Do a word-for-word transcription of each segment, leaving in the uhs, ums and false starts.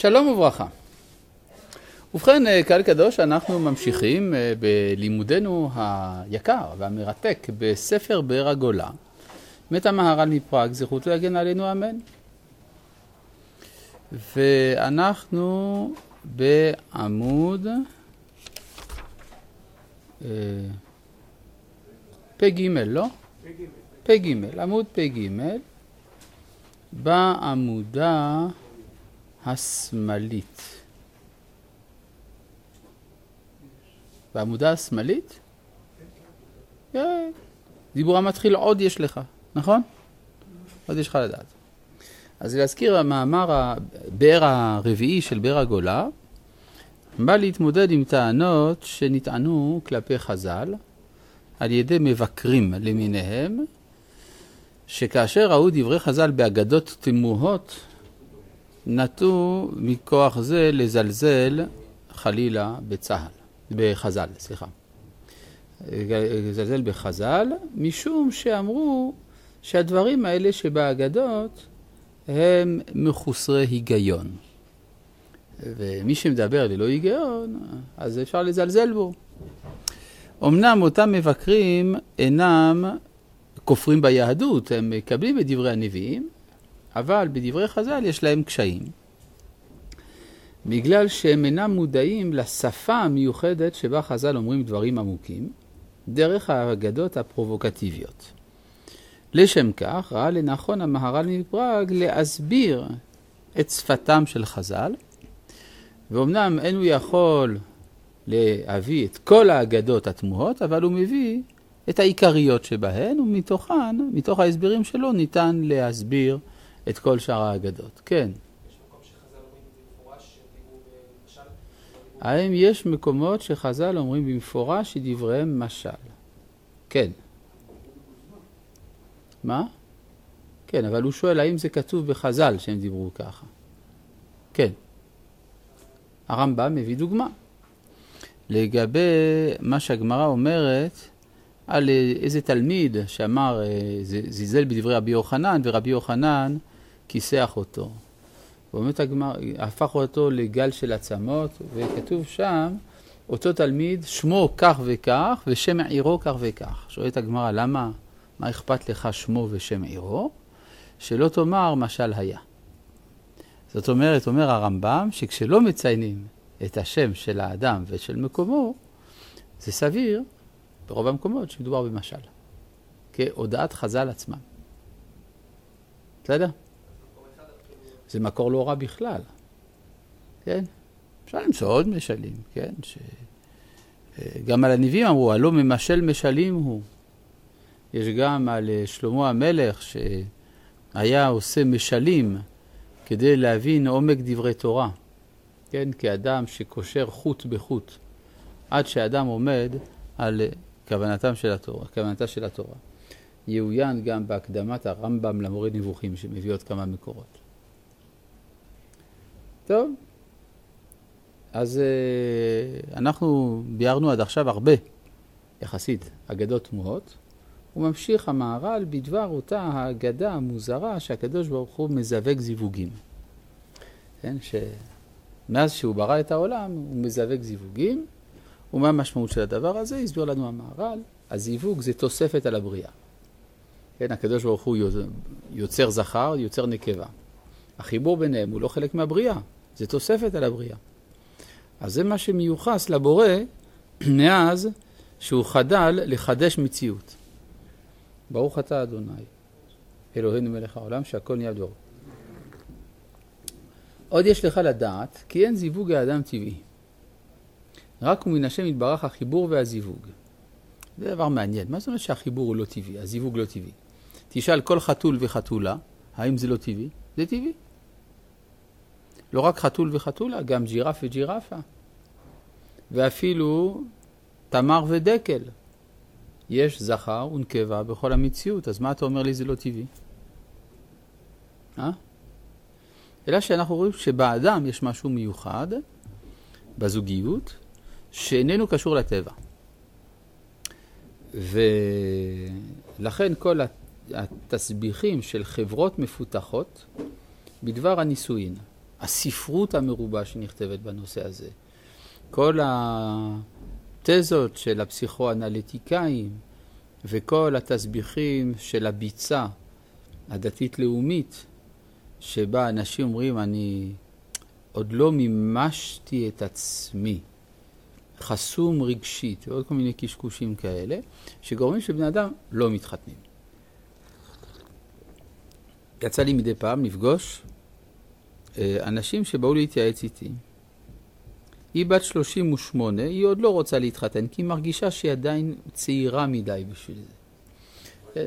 שלום וברכה. ובכן, קהל קדוש, אנחנו ממשיכים בלימודנו היקר והמרתק בספר באר הגולה, מת המהר"ל מפראג, זכות להגן עלינו, אמן. ואנחנו בעמוד פג ג', לא? פג ג', עמוד פג ג', בעמודה השמאלית. בעמודה השמאלית? דיבור המתחיל עוד יש לך, נכון? עוד יש לך לדעת. אז להזכיר, המאמר באר הרביעי של באר הגולה בא להתמודד עם טענות שנטענו כלפי חז"ל על ידי מבקרים למיניהם, שכאשר ראו דברי חז"ל באגדות תמוהות, נטו מכוח זה לזלזל חלילה בצהל, בחז"ל, סליחה. לזלזל בחז"ל, משום שאמרו שהדברים האלה שבאגדות הם מחוסרי היגיון. ומי שמדבר ללא היגיון, אז אפשר לזלזל בו. אמנם אותם מבקרים אינם כופרים ביהדות, הם מקבלים את דברי הנביאים, אבל בדברי חז"ל יש להם קשיים. בגלל שהם אינם מודעים לשפה המיוחדת שבה חז"ל אומרים דברים עמוקים, דרך האגדות הפרובוקטיביות. לשם כך ראה לנכון המהר"ל מפראג להסביר את שפתם של חז"ל, ואומנם אין הוא יכול להביא את כל האגדות התמוהות, אבל הוא מביא את העיקריות שבהן, ומתוכן, מתוך ההסברים שלו, ניתן להסביר את כל שאר האגדות. כן. יש מקום שחז"ל אומרים במפורש שדיברו במשל? האם יש מקומות שחז"ל אומרים במפורש שדבריהם משל? כן. מה? כן, אבל הוא שואל האם זה כתוב בחז"ל שהם דיברו ככה. כן. הרמב"ם מביא דוגמה. לגבי מה שהגמרא אומרת על איזה תלמיד שאמר, זיזל בדברי רבי יוחנן, ורבי יוחנן כיסח אותו. ובאמת הגמרא הפך אותו לגל של עצמות, וכתוב שם, אותו תלמיד שמו כך וכך, ושם עירו כך וכך. שואלת הגמרא, למה? מה אכפת לך שמו ושם עירו? שלא תאמר משל היה. זאת אומרת, אומר הרמב"ם, שכשלא מציינים את השם של האדם ושל מקומו, זה סביר ברוב המקומות שמדובר במשל, כהודעת חז"ל עצמם. בסדר? זה מקור לא רע בכלל. כן? אפשר למצוא עוד משלים, כן? ש... גם על הנביאים אמרו, הלא ממשל משלים הוא. יש גם על שלמה המלך שהיה עושה משלים כדי להבין עומק דברי תורה. כן? כאדם שקושר חוט בחוט, עד שאדם עומד על כוונתם של התורה, כוונתה של התורה. יעוין גם בהקדמת הרמב"ם למורה נבוכים שמביא עוד כמה מקורות. טוב, אז אנחנו ביארנו עד עכשיו הרבה, יחסית, אגדות תמוהות, וממשיך המהר"ל בדבר אותה האגדה המוזרה שהקדוש ברוך הוא מזווג זיווגים. כן, שמאז שהוא ברא את העולם הוא מזווג זיווגים, ומה המשמעות של הדבר הזה? הסביר לנו המהר"ל, הזיווג זה תוספת על הבריאה. כן, הקדוש ברוך הוא יוצר זכר, יוצר נקבה. החיבור ביניהם הוא לא חלק מהבריאה, זה תוספת על הבריאה. אז זה מה שמיוחס לבורא מאז שהוא חדל לחדש מציאות. ברוך אתה אדוני, אלוהינו מלך העולם, שהכל נהיה בדברו. עוד יש לך לדעת, כי אין זיווג האדם טבעי. רק הוא מן השם יתברך החיבור והזיווג. זה דבר מעניין. מה זאת אומרת שהחיבור הוא לא טבעי, הזיווג לא טבעי? תשאל כל חתול וחתולה, האם זה לא טבעי? זה טבעי. לא רק חתול וחתולה, גם ג'ירף וג'ירפה. ואפילו תמר ודקל. יש זכר ונקבה בכל המציאות, אז מה אתה אומר לי זה לא טבעי? אה? אלא שאנחנו רואים שבאדם יש משהו מיוחד, בזוגיות, שאיננו קשור לטבע. ולכן כל התסביכים של חברות מפותחות בדבר הנישואין, הספרות המרובה שנכתבת בנושא הזה, כל התזות של הפסיכואנליטיקאים וכל התסביכים של הביצה הדתית-לאומית, שבה אנשים אומרים, אני עוד לא מימשתי את עצמי, חסום רגשית, ועוד כל מיני קשקושים כאלה, שגורמים שבני אדם לא מתחתנים. יצא לי מדי פעם לפגוש אנשים שבאו להתייעץ איתי. היא בת שלושים ושמונה, היא עוד לא רוצה להתחתן, כי היא מרגישה שהיא עדיין צעירה מדי בשביל זה. כן?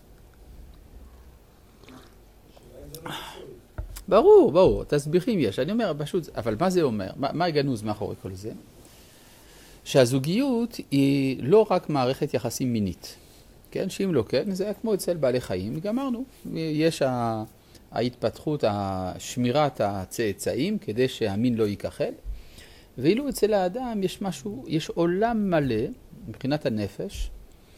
ברור, ברור, תסביכים יש. אני אומר, פשוט, אבל מה זה אומר? מה, מה הגנוז מאחורי כל זה? שהזוגיות היא לא רק מערכת יחסים מינית. כן? שאם לא כן, זה כמו אצל בעלי חיים, גמרנו. יש ה... ההתפתחות, שמירת הצאצאים, כדי שהמין לא ייכחל. ואילו אצל האדם יש משהו, יש עולם מלא מבחינת הנפש,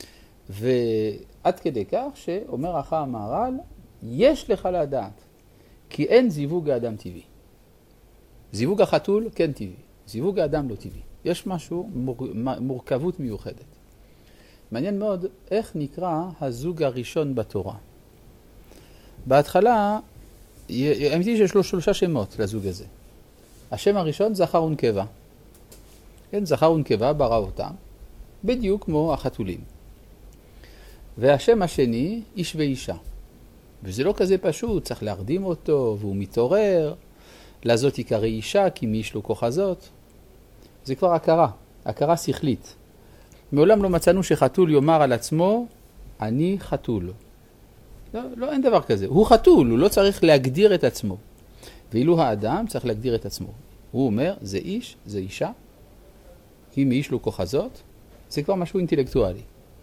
ועד כדי כך שאומר אחר המהר"ל, יש לך לדעת, כי אין זיווג האדם טבעי. זיווג החתול כן טבעי, זיווג האדם לא טבעי. יש משהו, מור, מורכבות מיוחדת. מעניין מאוד איך נקרא הזוג הראשון בתורה. בהתחלה, האמיתי שיש לו שלושה שמות לזוג הזה. השם הראשון, זכר ונקבה. כן, זכר ונקבה ברא אותם, בדיוק כמו החתולים. והשם השני, איש ואישה. וזה לא כזה פשוט, צריך להרדים אותו, והוא מתעורר. לזאת יקרא אישה, כי מי יש לו כוחזות. זה כבר הכרה, הכרה שכלית. מעולם לא מצאנו שחתול יאמר על עצמו, אני חתול. לא, לא, אין דבר כזה. הוא חתול, הוא לא צריך להגדיר את עצמו. ואילו האדם צריך להגדיר את עצמו. הוא אומר, זה איש, זה אישה. כי מי יש לו כוחזות, זה כבר משהו אינטלקטואלי.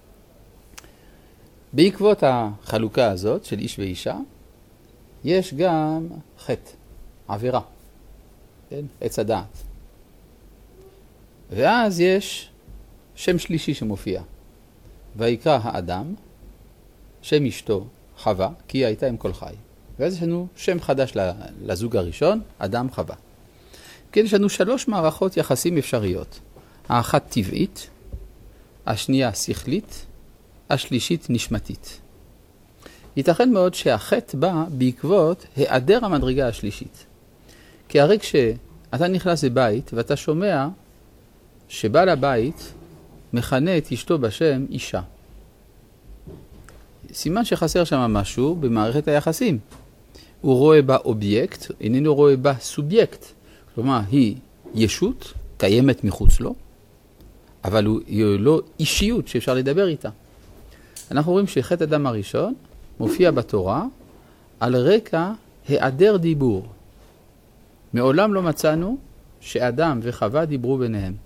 בעקבות החלוקה הזאת של איש ואישה, יש גם חטא, עבירה, כן? עץ הדעת. ואז יש שם שלישי שמופיע. ויקרא האדם, שם אשתו חווה, כי היא הייתה עם כל חי. ואז יש לנו שם חדש לזוג הראשון, אדם חווה. כן, יש לנו שלוש מערכות יחסים אפשריות. האחת טבעית, השנייה שכלית, השלישית נשמתית. ייתכן מאוד שהחטא בא בעקבות היעדר המדרגה השלישית. כי הרי כשאתה נכנס לבית ואתה שומע שבעל הבית מכנה את אשתו בשם אישה. סימן שחסר שם משהו במערכת היחסים. הוא רואה בה אובייקט, איננו רואה בה סובייקט. כלומר, היא ישות, קיימת מחוץ לו, אבל היא לא אישיות שאפשר לדבר איתה. אנחנו רואים שחטא אדם הראשון מופיע בתורה על רקע היעדר דיבור. מעולם לא מצאנו שאדם וחווה דיברו ביניהם.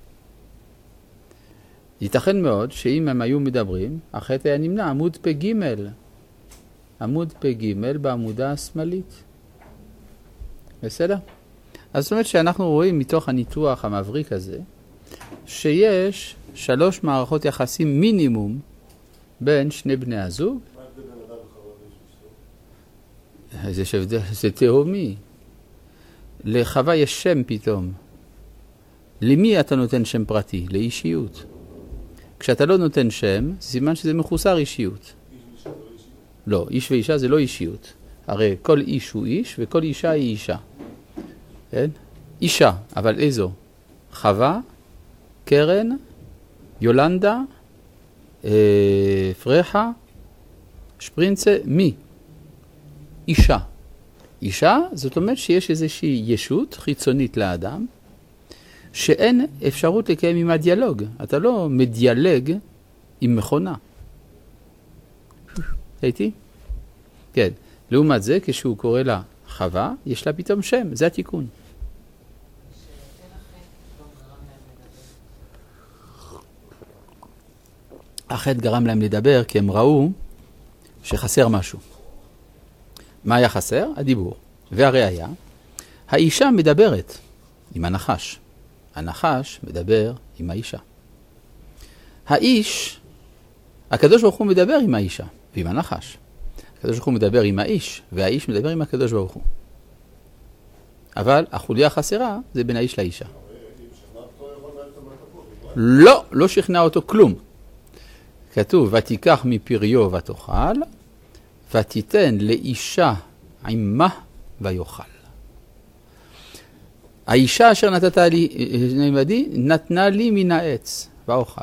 ייתכן מאוד שאם הם היו מדברים, החטא היה נמנע, עמוד פ' ג', עמוד פ' ג' בעמודה השמאלית. בסדר? אז זאת אומרת שאנחנו רואים מתוך הניתוח המבריק הזה, שיש שלוש מערכות יחסים מינימום בין שני בני הזוג. מה ההבדל בין אדם וחווה ויש זה, זה תהומי. לחווה יש שם פתאום. למי אתה נותן שם פרטי? לאישיות. כשאתה לא נותן שם, סימן שזה מחוסר אישיות. איש ואישה זה לא אישיות? לא, איש ואישה זה לא אישיות. הרי כל איש הוא איש וכל אישה היא אישה. כן? אישה, אבל איזו? חווה, קרן, יולנדה, אה, פרחה, שפרינצה, מי? אישה. אישה, זאת אומרת שיש איזושהי ישות חיצונית לאדם, שאין אפשרות לקיים עם הדיאלוג. אתה לא מדיאלג עם מכונה. הייתי? כן. לעומת זה, כשהוא קורא לה חווה, יש לה פתאום שם. זה התיקון. החטא גרם להם לדבר כי הם ראו שחסר משהו. מה היה חסר? הדיבור. והראיה, האישה מדברת עם הנחש. הנחש מדבר עם האישה. האיש, הקדוש ברוך הוא מדבר עם האישה ועם הנחש. הקדוש ברוך הוא מדבר עם האיש, והאיש מדבר עם הקדוש ברוך הוא. אבל החוליה החסרה זה בין האיש לאישה. לא, לא שכנע אותו כלום. כתוב, ותיקח מפריו ותאכל, ותיתן לאישה עמה ויאכל. האישה אשר נתת לי, נעמדי, נתנה לי מן העץ ואוכל.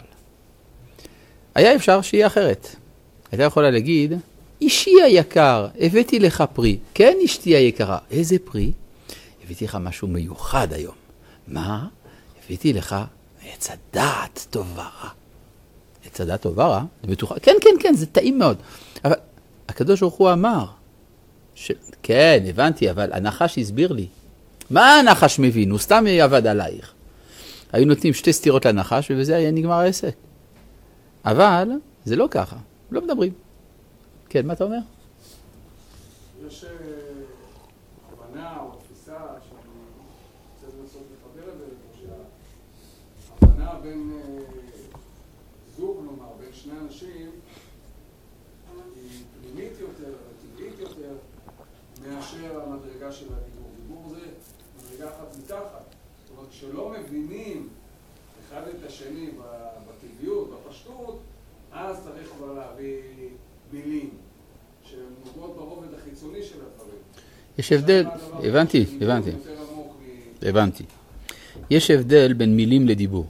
היה אפשר שיהיה אחרת. הייתה יכולה להגיד, אישי היקר, הבאתי לך פרי. כן, אשתי היקרה. איזה פרי? הבאתי לך משהו מיוחד היום. מה? הבאתי לך עץ הדעת טובה רע. עץ הדעת טובה רע? זה בטוחה. כן, כן, כן, זה טעים מאוד. אבל הקדוש ברוך הוא אמר, ש... כן, הבנתי, אבל הנחש הסביר לי. מה הנחש מבין? הוא סתם יעבד עלייך. היו נותנים שתי סתירות לנחש, ובזה היה נגמר העסק. אבל זה לא ככה, לא מדברים. כן, מה אתה אומר? יש הבנה או תפיסה שאני רוצה לנסות לחבר את זה, שההבנה בין זוג, נאמר, בין שני אנשים, היא פנימית יותר, טבעית יותר, מאשר המדרגה של הדיבור. דיבור זה מדרגה אחת מתחת. זאת אומרת, כשלא מבינים אחד את השני בטבעיות, בפשטות, אז צריך כבר להביא מילים שנוגעות ברובד החיצוני של הדברים. יש הבדל, הבנתי, הבנתי, הבנתי. יש הבדל בין מילים לדיבור.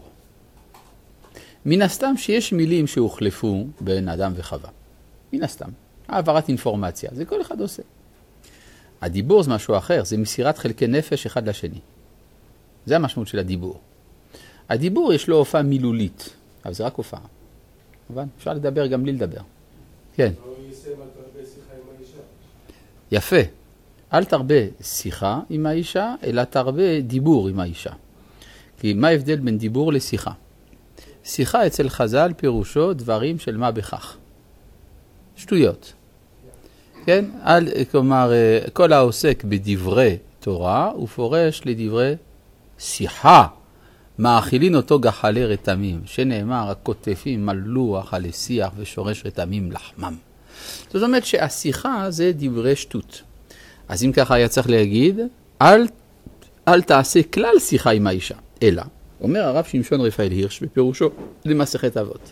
מן הסתם שיש מילים שהוחלפו בין אדם וחווה. מן הסתם. העברת אינפורמציה, זה כל אחד עושה. הדיבור זה משהו אחר, זה מסירת חלקי נפש אחד לשני. זה המשמעות של הדיבור. הדיבור יש לו הופעה מילולית, אבל זה רק הופעה. אבל אפשר לדבר גם בלי לדבר. כן. לא יישם על תרבה שיחה עם האישה. יפה. אל תרבה שיחה עם האישה, אלא תרבה דיבור עם האישה. כי מה ההבדל בין דיבור לשיחה? שיחה אצל חז"ל פירושו דברים של מה בכך. שטויות. כן? על, כלומר, כל העוסק בדברי תורה הוא פורש לדברי שיחה. מאכילין אותו גחלי רתמים, שנאמר, הכותפים מלאו אכלי שיח ושורש רתמים לחמם. זאת אומרת שהשיחה זה דברי שטות. אז אם ככה היה צריך להגיד, אל, אל תעשה כלל שיחה עם האישה, אלא, אומר הרב שמשון רפאל הירש בפירושו למסכת אבות,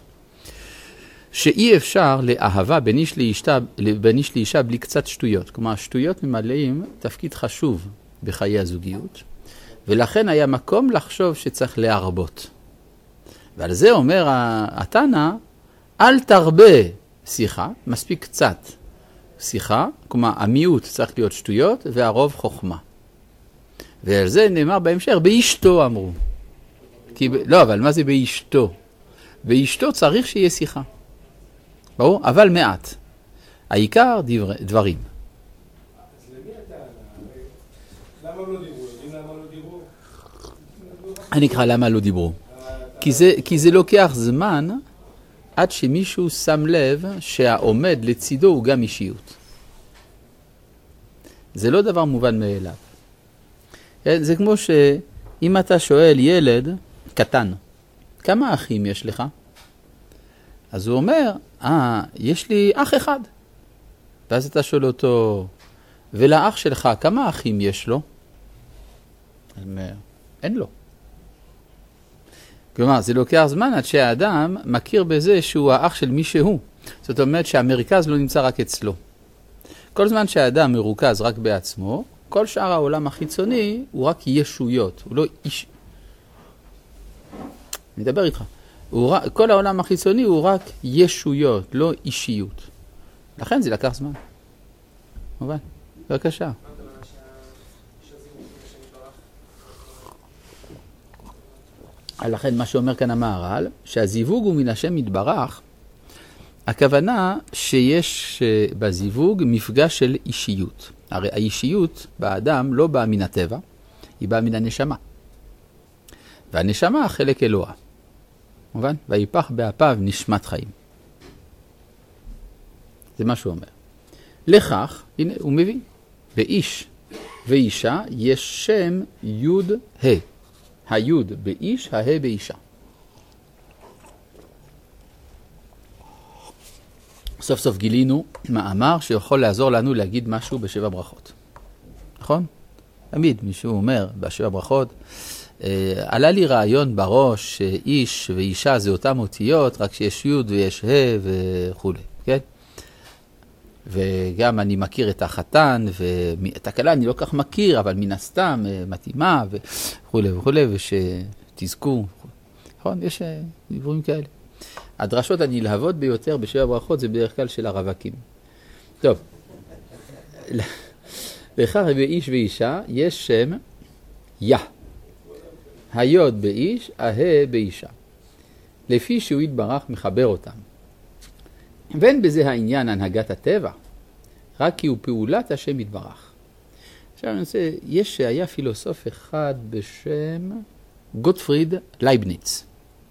שאי אפשר לאהבה בין איש לאישה, בין איש לאישה בלי קצת שטויות. כלומר, שטויות ממלאים תפקיד חשוב בחיי הזוגיות, ולכן היה מקום לחשוב שצריך להרבות. ועל זה אומר התנא, אל תרבה שיחה, מספיק קצת שיחה, כלומר המיעוט צריך להיות שטויות והרוב חוכמה. ועל זה נאמר בהמשך, באשתו אמרו. כי, לא, אבל מה זה באשתו? באשתו צריך שיהיה שיחה. ברור? אבל מעט. העיקר דבר, דברים. אז למי הטענה? למה לא דיברו? יודעים למה לא דיברו? אני אקרא למה לא דיברו. כי זה, כי זה לוקח זמן עד שמישהו שם לב שהעומד לצידו הוא גם אישיות. זה לא דבר מובן מאליו. זה כמו שאם אתה שואל ילד קטן, כמה אחים יש לך? אז הוא אומר, אה, יש לי אח אחד. ואז אתה שואל אותו, ולאח שלך כמה אחים יש לו? הוא אומר, אין לו. כלומר, זה לוקח זמן עד שהאדם מכיר בזה שהוא האח של מי שהוא. זאת אומרת שהמרכז לא נמצא רק אצלו. כל זמן שהאדם מרוכז רק בעצמו, כל שאר העולם החיצוני הוא רק ישויות, הוא לא איש. אני מדבר איתך. הוא, כל העולם החיצוני הוא רק ישויות, לא אישיות. לכן זה לקח זמן. מובן, בבקשה. לכן מה שאומר כאן המהר"ל, שהזיווג הוא מן השם יתברך, הכוונה שיש בזיווג מפגש של אישיות. הרי האישיות באדם לא באה מן הטבע, היא באה מן הנשמה. והנשמה חלק אלוה. מובן? ויפח באפיו נשמת חיים. זה מה שהוא אומר. לכך, הנה הוא מביא, באיש ואישה יש שם יוד ה'. היוד באיש, הה באישה. סוף סוף גילינו מאמר שיכול לעזור לנו להגיד משהו בשבע ברכות. נכון? תמיד מישהו אומר בשבע ברכות, עלה לי רעיון בראש שאיש ואישה זה אותם אותיות, רק שיש י' ויש ה' וכו', כן? וגם אני מכיר את החתן, ואת הכלה אני לא כך מכיר, אבל מן הסתם מתאימה וכו' וכו', ושתזכו, נכון? יש דברים כאלה. הדרשות הנלהבות ביותר בשבע ברכות זה בדרך כלל של הרווקים. טוב, לאחר באיש ואישה יש שם יה. היוד באיש, הה באישה. לפי שהוא יתברך מחבר אותם. ואין בזה העניין הנהגת הטבע, רק כי הוא פעולת השם יתברך. עכשיו אני רוצה, יש שהיה פילוסוף אחד בשם גוטפריד לייבניץ.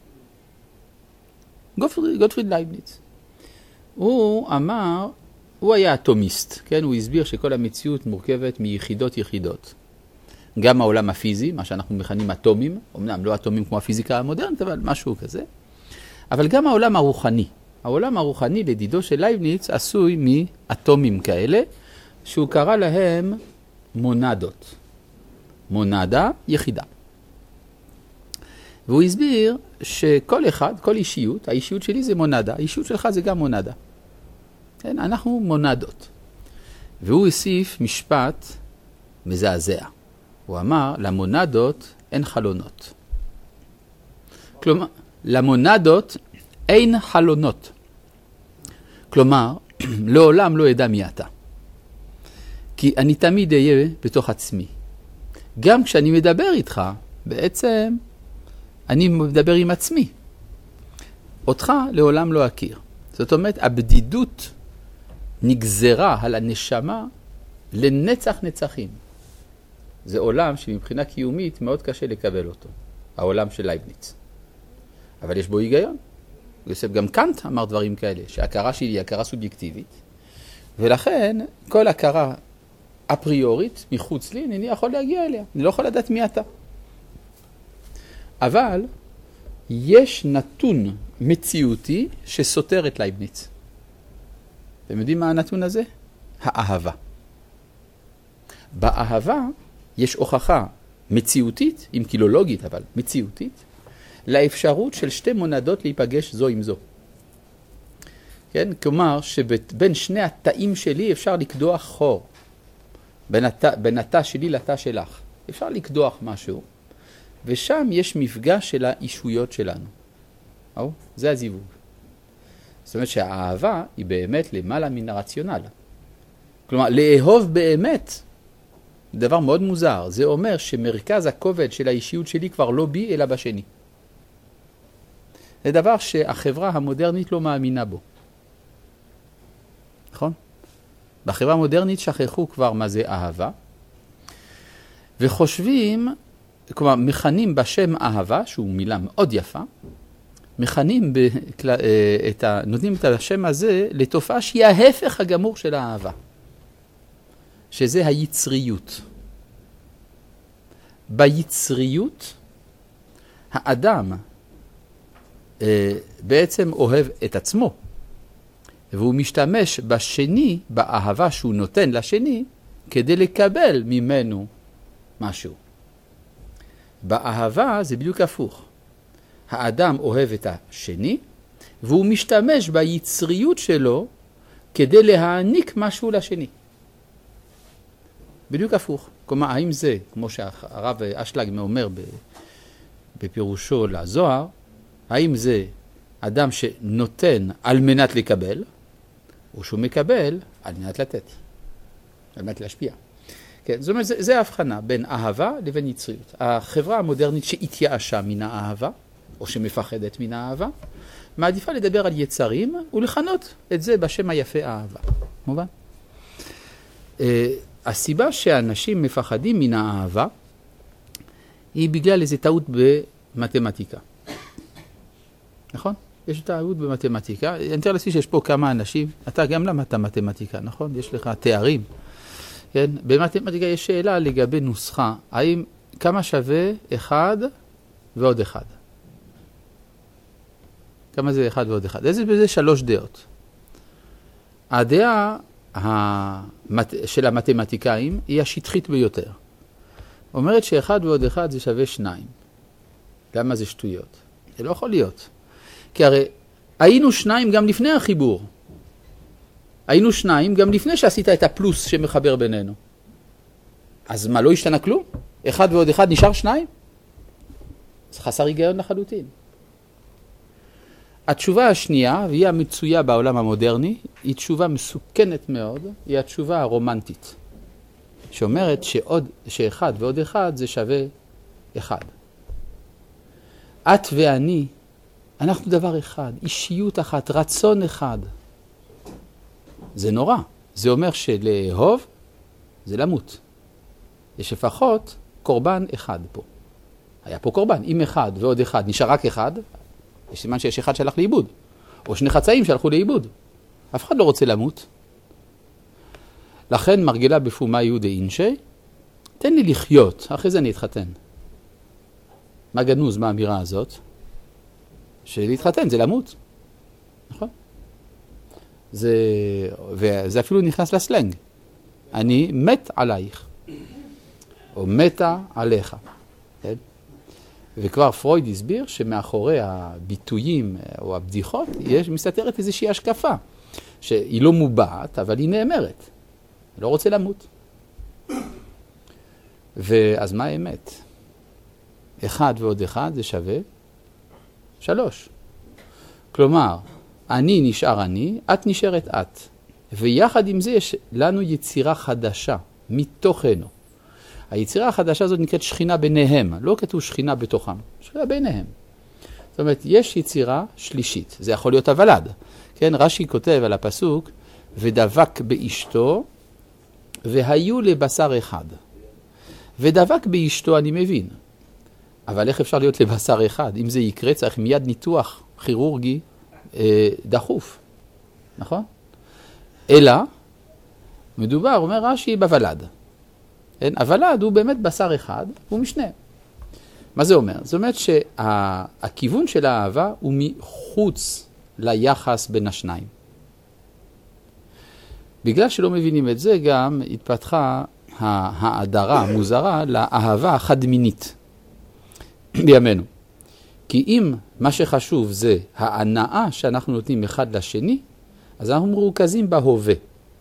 גוטפריד, גוטפריד לייבניץ. הוא אמר, הוא היה אטומיסט, כן? הוא הסביר שכל המציאות מורכבת מיחידות יחידות. גם העולם הפיזי, מה שאנחנו מכנים אטומים, אמנם לא אטומים כמו הפיזיקה המודרנית, אבל משהו כזה. אבל גם העולם הרוחני. העולם הרוחני לדידו של לייבניץ עשוי מאטומים כאלה, שהוא קרא להם מונדות. מונדה יחידה. והוא הסביר שכל אחד, כל אישיות, האישיות שלי זה מונדה, האישיות שלך זה גם מונדה. כן, אנחנו מונדות. והוא הוסיף משפט מזעזע. הוא אמר, למונדות אין חלונות. כלומר, למונדות אין חלונות. כלומר, לעולם לא ידע מי אתה. כי אני תמיד אהיה בתוך עצמי. גם כשאני מדבר איתך, בעצם אני מדבר עם עצמי. אותך לעולם לא אכיר. זאת אומרת, הבדידות נגזרה על הנשמה לנצח נצחים. זה עולם שמבחינה קיומית מאוד קשה לקבל אותו. העולם של לייבניץ. אבל יש בו היגיון. יוסף גם קאנט אמר דברים כאלה, שההכרה שלי היא הכרה סובייקטיבית, ולכן כל הכרה אפריורית מחוץ לי, אני יכול להגיע אליה. אני לא יכול לדעת מי אתה. אבל יש נתון מציאותי שסותר את לייבניץ. אתם יודעים מה הנתון הזה? האהבה. באהבה יש הוכחה מציאותית, אם כי לא לוגית, אבל מציאותית, לאפשרות של שתי מונדות להיפגש זו עם זו. כן? כלומר, שבין שני התאים שלי אפשר לקדוח חור. בין, הת... בין התא שלי לתא שלך. אפשר לקדוח משהו, ושם יש מפגש של האישויות שלנו. או? זה הזיווג. זאת אומרת שהאהבה היא באמת למעלה מן הרציונל. כלומר, לאהוב באמת, דבר מאוד מוזר. זה אומר שמרכז הכובד של האישיות שלי כבר לא בי, אלא בשני. זה דבר שהחברה המודרנית לא מאמינה בו. נכון? בחברה המודרנית שכחו כבר מה זה אהבה, וחושבים, כלומר, מכנים בשם אהבה, שהוא מילה מאוד יפה, מכנים, בכל, את ה, נותנים את השם הזה לתופעה שהיא ההפך הגמור של האהבה, שזה היצריות. ביצריות, האדם בעצם אוהב את עצמו, והוא משתמש בשני, באהבה שהוא נותן לשני, כדי לקבל ממנו משהו. באהבה זה בדיוק הפוך. האדם אוהב את השני, והוא משתמש ביצריות שלו כדי להעניק משהו לשני. בדיוק הפוך. כלומר, האם זה, כמו שהרב אשלג אומר בפירושו לזוהר, האם זה אדם שנותן על מנת לקבל, או שהוא מקבל על מנת לתת, על מנת להשפיע. כן, זאת אומרת, זה, זה ההבחנה בין אהבה לבין יצריות. החברה המודרנית שהתייאשה מן האהבה, או שמפחדת מן האהבה, מעדיפה לדבר על יצרים ולכנות את זה בשם היפה אהבה. מובן? Uh, הסיבה שאנשים מפחדים מן האהבה, היא בגלל איזו טעות במתמטיקה. נכון? יש טעות במתמטיקה. אני תראה לעצמי שיש פה כמה אנשים, אתה גם למדת מתמטיקה, נכון? יש לך תארים. כן? במתמטיקה יש שאלה לגבי נוסחה. האם כמה שווה אחד ועוד אחד? כמה זה אחד ועוד אחד? איזה בזה שלוש דעות. הדעה המת... של המתמטיקאים היא השטחית ביותר. אומרת שאחד ועוד אחד זה שווה שניים. למה זה שטויות? זה לא יכול להיות. כי הרי היינו שניים גם לפני החיבור. היינו שניים גם לפני שעשית את הפלוס שמחבר בינינו. אז מה, לא השתנה כלום? אחד ועוד אחד נשאר שניים? זה חסר היגיון לחלוטין. התשובה השנייה, והיא המצויה בעולם המודרני, היא תשובה מסוכנת מאוד, היא התשובה הרומנטית. שאומרת שעוד, שאחד ועוד אחד זה שווה אחד. את ואני, אנחנו דבר אחד, אישיות אחת, רצון אחד. זה נורא. זה אומר שלאהוב זה למות. יש לפחות קורבן אחד פה. היה פה קורבן. אם אחד ועוד אחד נשאר רק אחד, יש סימן שיש אחד שהלך לאיבוד. או שני חצאים שהלכו לאיבוד. אף אחד לא רוצה למות. לכן מרגילה בפומה יהודה אינשי, תן לי לחיות, אחרי זה אני אתחתן. מה גנוז מהאמירה הזאת? שלהתחתן זה למות. נכון? זה, וזה אפילו נכנס לסלנג. אני מת עלייך. או מתה עליך. כן? וכבר פרויד הסביר שמאחורי הביטויים או הבדיחות יש מסתתרת איזושהי השקפה. שהיא לא מובעת, אבל היא נאמרת. לא רוצה למות. ואז מה האמת? אחד ועוד אחד זה שווה שלוש. כלומר, אני נשאר אני, את נשארת את. ויחד עם זה יש לנו יצירה חדשה, מתוכנו. היצירה החדשה הזאת נקראת שכינה ביניהם, לא כתוב שכינה בתוכם, שכינה ביניהם. זאת אומרת, יש יצירה שלישית, זה יכול להיות הוולד. כן, רש"י כותב על הפסוק, ודבק באשתו, והיו לבשר אחד. ודבק באשתו אני מבין. אבל איך אפשר להיות לבשר אחד? אם זה יקרה, צריך מיד ניתוח כירורגי אה, דחוף. נכון? אלא, מדובר, אומר רש"י, בוולד. כן? הוולד הוא באמת בשר אחד, הוא משנה. מה זה אומר? זאת אומרת שהכיוון של האהבה הוא מחוץ ליחס בין השניים. בגלל שלא מבינים את זה, גם התפתחה ההדרה המוזרה לאהבה החד-מינית בימינו. כי אם מה שחשוב זה ההנאה שאנחנו נותנים אחד לשני, אז אנחנו מרוכזים בהווה.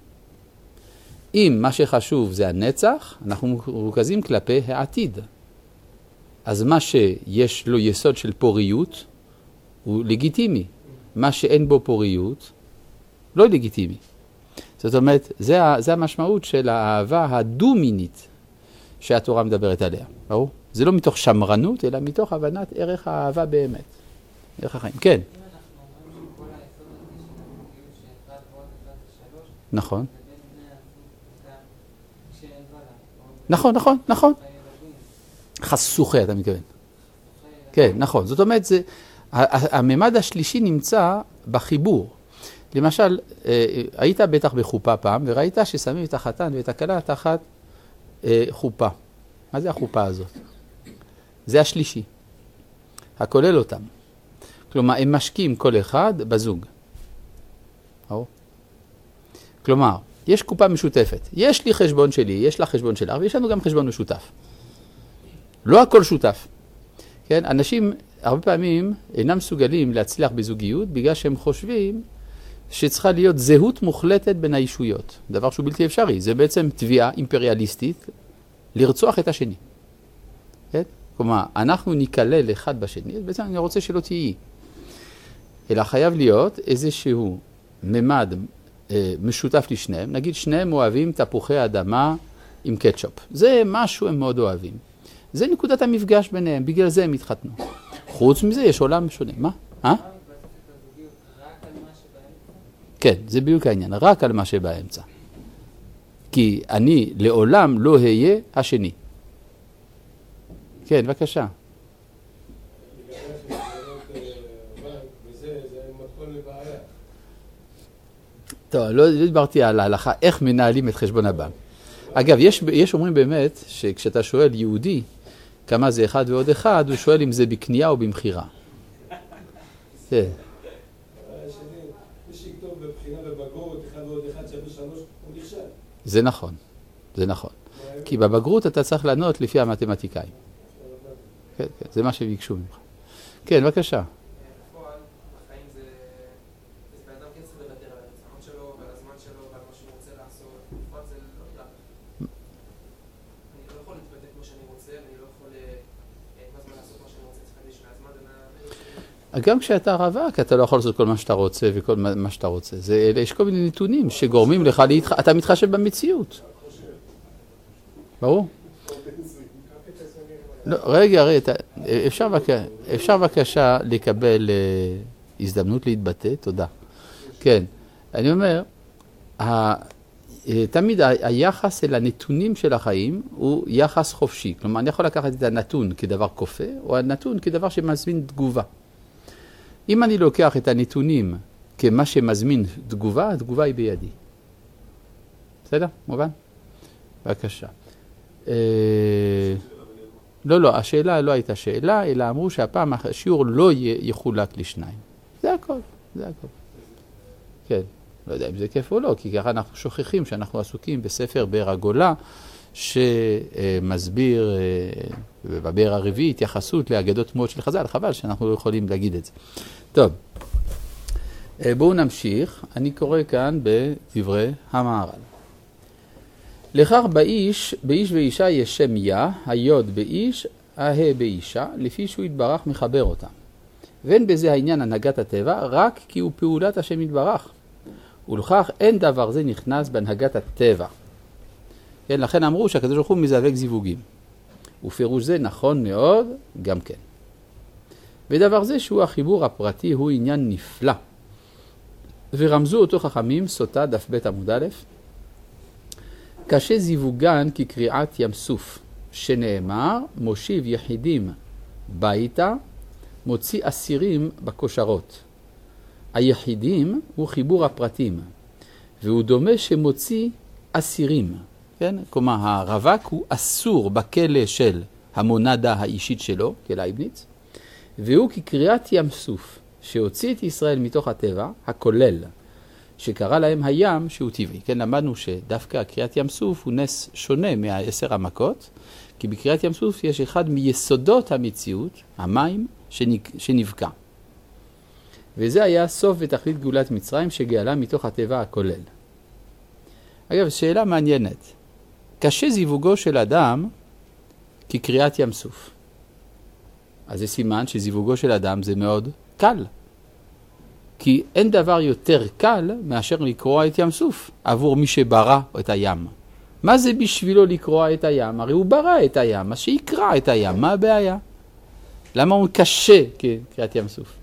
אם מה שחשוב זה הנצח, אנחנו מרוכזים כלפי העתיד. אז מה שיש לו יסוד של פוריות הוא לגיטימי. מה שאין בו פוריות לא לגיטימי. זאת אומרת, זה, זה המשמעות של האהבה הדו-מינית שהתורה מדברת עליה. ברור? זה לא מתוך שמרנות, אלא מתוך הבנת ערך האהבה באמת. ערך החיים. כן. אם אנחנו אומרים שכל היסוד הזה של הזוגיות שאחד ועוד אחד זה שלוש, נכון. זה בין בני הזוג גם כשאין ולד. נכון, נכון, נכון. חסוכי, אתה מתכוון. כן, נכון. זאת אומרת, זה, הממד השלישי נמצא בחיבור. למשל, היית בטח בחופה פעם, וראית ששמים את החתן ואת הכלה תחת חופה. מה זה החופה הזאת? זה השלישי. הכולל אותם. כלומר, הם משקיעים כל אחד בזוג. או? כלומר, יש קופה משותפת. יש לי חשבון שלי, יש לה חשבון שלך, ויש לנו גם חשבון משותף. לא הכל שותף. כן? אנשים הרבה פעמים אינם מסוגלים להצליח בזוגיות, בגלל שהם חושבים שצריכה להיות זהות מוחלטת בין האישויות. דבר שהוא בלתי אפשרי. זה בעצם תביעה אימפריאליסטית לרצוח את השני. כן? כלומר, אנחנו ניקלל אחד בשני, בעצם אני רוצה שלא תהיי. אלא חייב להיות איזשהו ממד אה, משותף לשניהם. נגיד שניהם אוהבים תפוחי אדמה עם קטשופ. זה משהו הם מאוד אוהבים. זה נקודת המפגש ביניהם, בגלל זה הם התחתנו. חוץ מזה יש עולם שונה. מה? אה? כן, זה בדיוק העניין, רק על מה שבאמצע. כי אני לעולם לא אהיה השני. כן, בבקשה. טוב, לא דיברתי על ההלכה, איך מנהלים את חשבון הבנק. אגב, יש, יש אומרים באמת שכשאתה שואל יהודי כמה זה אחד ועוד אחד, הוא שואל אם זה בקנייה או במחירה. כן. זה נכון, זה נכון. כי בבגרות אתה צריך לענות לפי המתמטיקאים. כן, כן, זה מה שביקשו ממך. כן, בבקשה. בפועל, בחיים זה... זה בן אדם כן צריך לוותר על הרצונות שלו ועל הזמן שלו ועל מה שהוא רוצה לעשות. בפועל זה לא נראה. אני לא יכול להתבטא כמו שאני רוצה, ואני לא יכול כל הזמן לעשות מה שאני רוצה, צריך להקדיש מהזמן ומה... גם כשאתה רווק, אתה לא יכול לעשות כל מה שאתה רוצה וכל מה שאתה רוצה. זה, יש כל מיני נתונים שגורמים לך להתח... אתה מתחשב במציאות. ברור? לא, רגע, רגע, אפשר, בק... אפשר בבקשה לקבל uh, הזדמנות להתבטא? תודה. כן, אני אומר, ה... תמיד ה... היחס אל הנתונים של החיים הוא יחס חופשי. כלומר, אני יכול לקחת את הנתון כדבר כופה, או הנתון כדבר שמזמין תגובה. אם אני לוקח את הנתונים כמה שמזמין תגובה, התגובה היא בידי. בסדר? מובן? בבקשה. אה... לא, לא, השאלה לא הייתה שאלה, אלא אמרו שהפעם השיעור לא יחולק לשניים. זה הכל, זה הכל. כן, לא יודע אם זה כיף או לא, כי ככה אנחנו שוכחים שאנחנו עסוקים בספר באר הגולה, שמסביר בבאר הרביעי התייחסות לאגדות תמוהות של חז"ל. חבל שאנחנו לא יכולים להגיד את זה. טוב, בואו נמשיך. אני קורא כאן בדברי המהר"ל. לכך באיש, באיש ואישה יש שם יה, היוד באיש, הה באישה, לפי שהוא יתברך מחבר אותם. ואין בזה העניין הנהגת הטבע, רק כי הוא פעולת השם יתברך. ולכך אין דבר זה נכנס בהנהגת הטבע. כן, לכן אמרו שהקדוש ברוך הוא מזווק זיווגים. ופירוש זה נכון מאוד גם כן. ודבר זה שהוא החיבור הפרטי הוא עניין נפלא. ורמזו אותו חכמים, סוטה דף ב' עמוד א', קשה זיווגן כקריאת ים סוף, שנאמר, מושיב יחידים ביתה, מוציא אסירים בקושרות. היחידים הוא חיבור הפרטים, והוא דומה שמוציא אסירים. כן? כלומר, הרווק הוא אסור בכלא של המונדה האישית שלו, כלייבניץ, והוא כקריאת ים סוף, שהוציא את ישראל מתוך הטבע, הכולל, שקרא להם הים שהוא טבעי. כן, למדנו שדווקא קריאת ים סוף הוא נס שונה מהעשר המכות, כי בקריאת ים סוף יש אחד מיסודות המציאות, המים, שנבקע. וזה היה סוף ותכלית גאולת מצרים שגאלה מתוך הטבע הכולל. אגב, שאלה מעניינת. קשה זיווגו של אדם כקריאת ים סוף. אז זה סימן שזיווגו של אדם זה מאוד קל. כי אין דבר יותר קל מאשר לקרוע את ים סוף עבור מי שברא את הים. מה זה בשבילו לקרוע את הים? הרי הוא ברא את הים, אז שיקרא את הים. מה הבעיה? למה הוא קשה כקריאת ים סוף?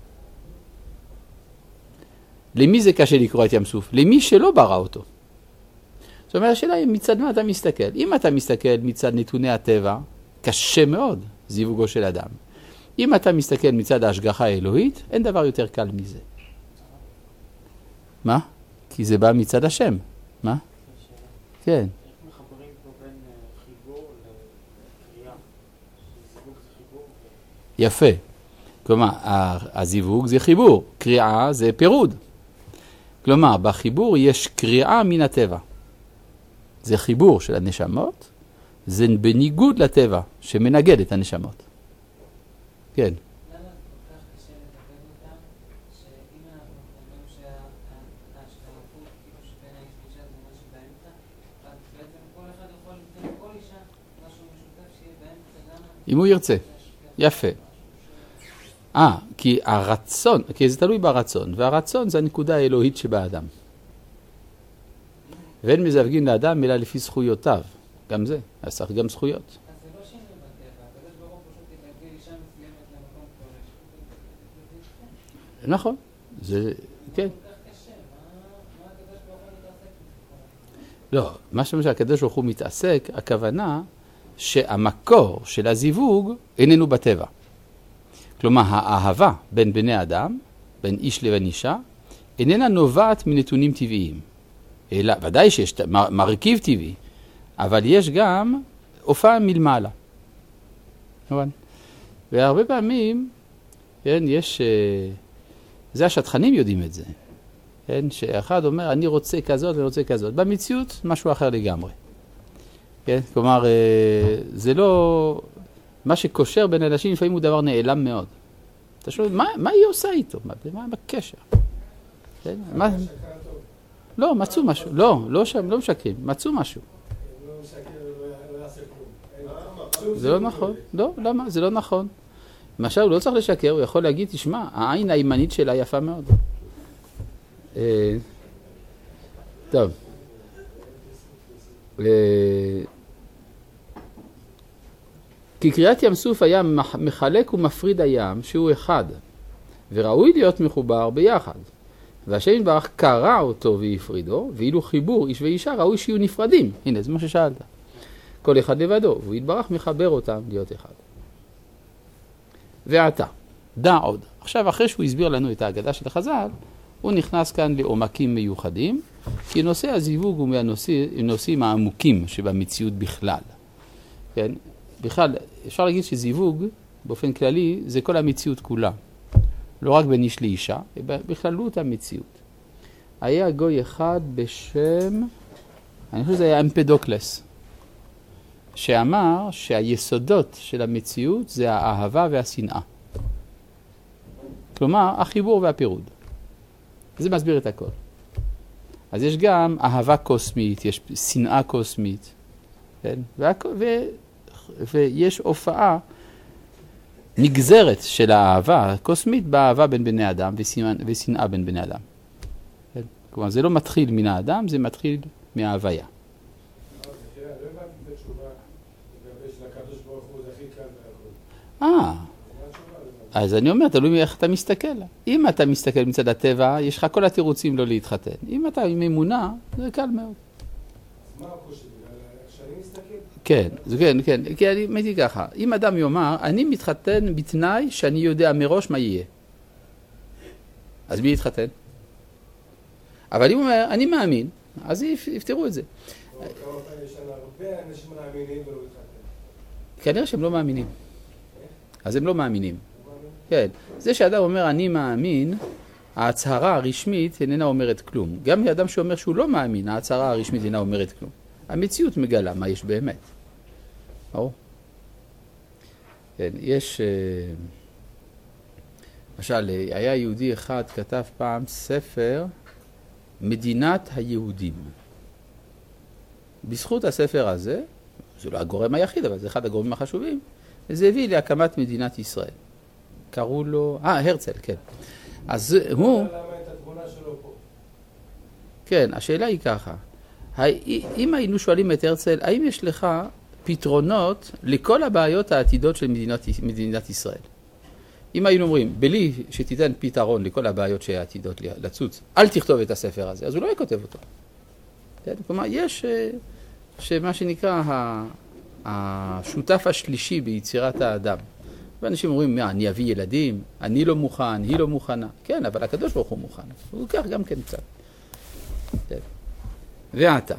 למי זה קשה לקרוא את ים סוף? למי שלא ברא אותו. זאת אומרת, השאלה היא מצד מה אתה מסתכל. אם אתה מסתכל מצד נתוני הטבע, קשה מאוד זיווגו של אדם. אם אתה מסתכל מצד ההשגחה האלוהית, אין דבר יותר קל מזה. מה? כי זה בא מצד השם. מה? כן. איך מחברים פה בין חיבור לקריאה? זיווג זה חיבור? יפה. כלומר, הזיווג זה חיבור, קריאה זה פירוד. כלומר, בחיבור יש קריאה מן הטבע. זה חיבור של הנשמות, זה בניגוד לטבע שמנגד את הנשמות. כן. למה כל כך קשה לדבר אותם, שאם אנחנו אומרים שההשתלפות, כאילו שבין האיש ואישה זה משהו באמצע, אז בעצם כל אחד יכול לתת כל אישה משהו משותף שיהיה באמצע גם... אם הוא ירצה. יפה. אה, כי הרצון, כי זה תלוי ברצון, והרצון זה הנקודה האלוהית שבאדם. ואין מזווגין לאדם אלא לפי זכויותיו. גם זה, אז צריך גם זכויות. אז זה לא שינוי בטבע, הקדוש ברוך הוא פשוט יגלגל אישה מסוימת למקום פורש. נכון, זה, כן. כל כך קשה, מה הקדוש ברוך הוא מתעסק? לא, מה שמשל הקדוש ברוך הוא מתעסק, הכוונה שהמקור של הזיווג איננו בטבע. כלומר, האהבה בין בני אדם, בין איש לבין אישה, איננה נובעת מנתונים טבעיים. אלא, ודאי שיש מרכיב טבעי, אבל יש גם הופעה מלמעלה. נכון? והרבה פעמים, כן, יש, זה השטחנים יודעים את זה. כן, שאחד אומר, אני רוצה כזאת ואני רוצה כזאת. במציאות, משהו אחר לגמרי. כן? כלומר, זה לא... מה שקושר בין אנשים לפעמים הוא דבר נעלם מאוד. אתה שואל, מה, מה היא עושה איתו? מה, מה בקשר? כן? מה... לא, מצאו משהו. לא, לא, לא משקרים. מצאו משהו. לא משקר, לא יעשה כלום. זה לא נכון. לא, למה? זה לא נכון. למשל, הוא לא צריך לשקר, הוא יכול להגיד, תשמע, העין הימנית שלה יפה מאוד. טוב. כי קריאת ים סוף היה מחלק ומפריד הים שהוא אחד, וראוי להיות מחובר ביחד. והשם יתברך קרע אותו והפרידו, ואילו חיבור איש ואישה ראוי שיהיו נפרדים. הנה, זה מה ששאלת. כל אחד לבדו, והוא יתברך מחבר אותם להיות אחד. ועתה, דע עוד. עכשיו, אחרי שהוא הסביר לנו את ההגדה של החז"ל, הוא נכנס כאן לעומקים מיוחדים, כי נושא הזיווג הוא מהנושאים העמוקים שבמציאות בכלל. כן? בכלל, אפשר להגיד שזיווג, באופן כללי, זה כל המציאות כולה. לא רק בין איש לאישה, בכללות המציאות. היה גוי אחד בשם, אני חושב שזה היה אמפדוקלס, שאמר שהיסודות של המציאות זה האהבה והשנאה. כלומר, החיבור והפירוד. זה מסביר את הכל. אז יש גם אהבה קוסמית, יש שנאה קוסמית, כן? ו... ויש הופעה נגזרת של האהבה הקוסמית באהבה בין בני אדם ושנאה בין בני אדם. כן? כלומר, זה לא מתחיל מן האדם, זה מתחיל מההוויה. אה, אז אני אומר, תלוי איך אתה מסתכל. אם אתה מסתכל מצד הטבע, יש לך כל התירוצים לא להתחתן. אם אתה עם אמונה, זה קל מאוד. אז מה הקושי? שאני מסתכל? כן, כן, כן. כי אני מייתי ככה. אם אדם יאמר, אני מתחתן בתנאי שאני יודע מראש מה יהיה. אז מי יתחתן? אבל אם הוא אומר, אני מאמין, אז יפתרו את זה. כמה פעמים יש לנו הרבה אנשים מאמינים ולא מתחתן. כנראה שהם לא מאמינים. אז הם לא מאמינים. כן. זה שאדם אומר אני מאמין, ההצהרה הרשמית איננה אומרת כלום. גם אדם שאומר שהוא לא מאמין, ההצהרה הרשמית אינה אומרת כלום. המציאות מגלה מה יש באמת. או? כן, יש... למשל, היה יהודי אחד כתב פעם ספר מדינת היהודים. בזכות הספר הזה, זה לא הגורם היחיד, אבל זה אחד הגורמים החשובים, וזה הביא להקמת מדינת ישראל. קראו לו... אה, הרצל, כן. אז הוא... למה את התמונה שלו פה? כן, השאלה היא ככה. אם היינו שואלים את הרצל, האם יש לך פתרונות לכל הבעיות העתידות של מדינת, מדינת ישראל? אם היינו אומרים, בלי שתיתן פתרון לכל הבעיות שהעתידות לצוץ, אל תכתוב את הספר הזה, אז הוא לא יכותב אותו. כן? כלומר, יש שמה שנקרא השותף השלישי ביצירת האדם. ואנשים אומרים, מה, אני אביא ילדים, אני לא מוכן, היא לא מוכנה. כן, אבל הקדוש ברוך הוא מוכן. הוא כך גם כן קצת. כן. ועתה,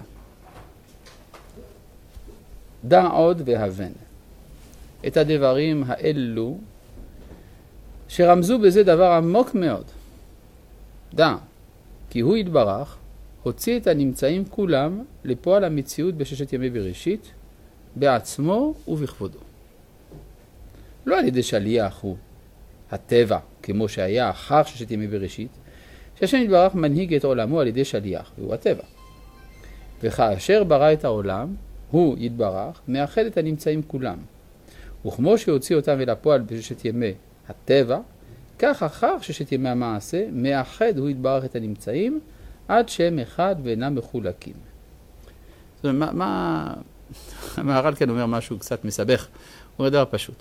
דע עוד והבן את הדברים האלו שרמזו בזה דבר עמוק מאוד. דע, כי הוא יתברך, הוציא את הנמצאים כולם לפועל המציאות בששת ימי בראשית, בעצמו ובכבודו. לא על ידי שליח הוא הטבע, כמו שהיה אחר ששת ימי בראשית, שהשם יתברך מנהיג את עולמו על ידי שליח, והוא הטבע. וכאשר ברא את העולם, הוא יתברך, מאחד את הנמצאים כולם. וכמו שהוציא אותם אל הפועל בששת ימי הטבע, כך אחר ששת ימי המעשה, מאחד הוא יתברך את הנמצאים, עד שהם אחד ואינם מחולקים. זאת אומרת, מה, מה... המהר"ל כאן אומר משהו קצת מסבך, הוא אומר דבר פשוט.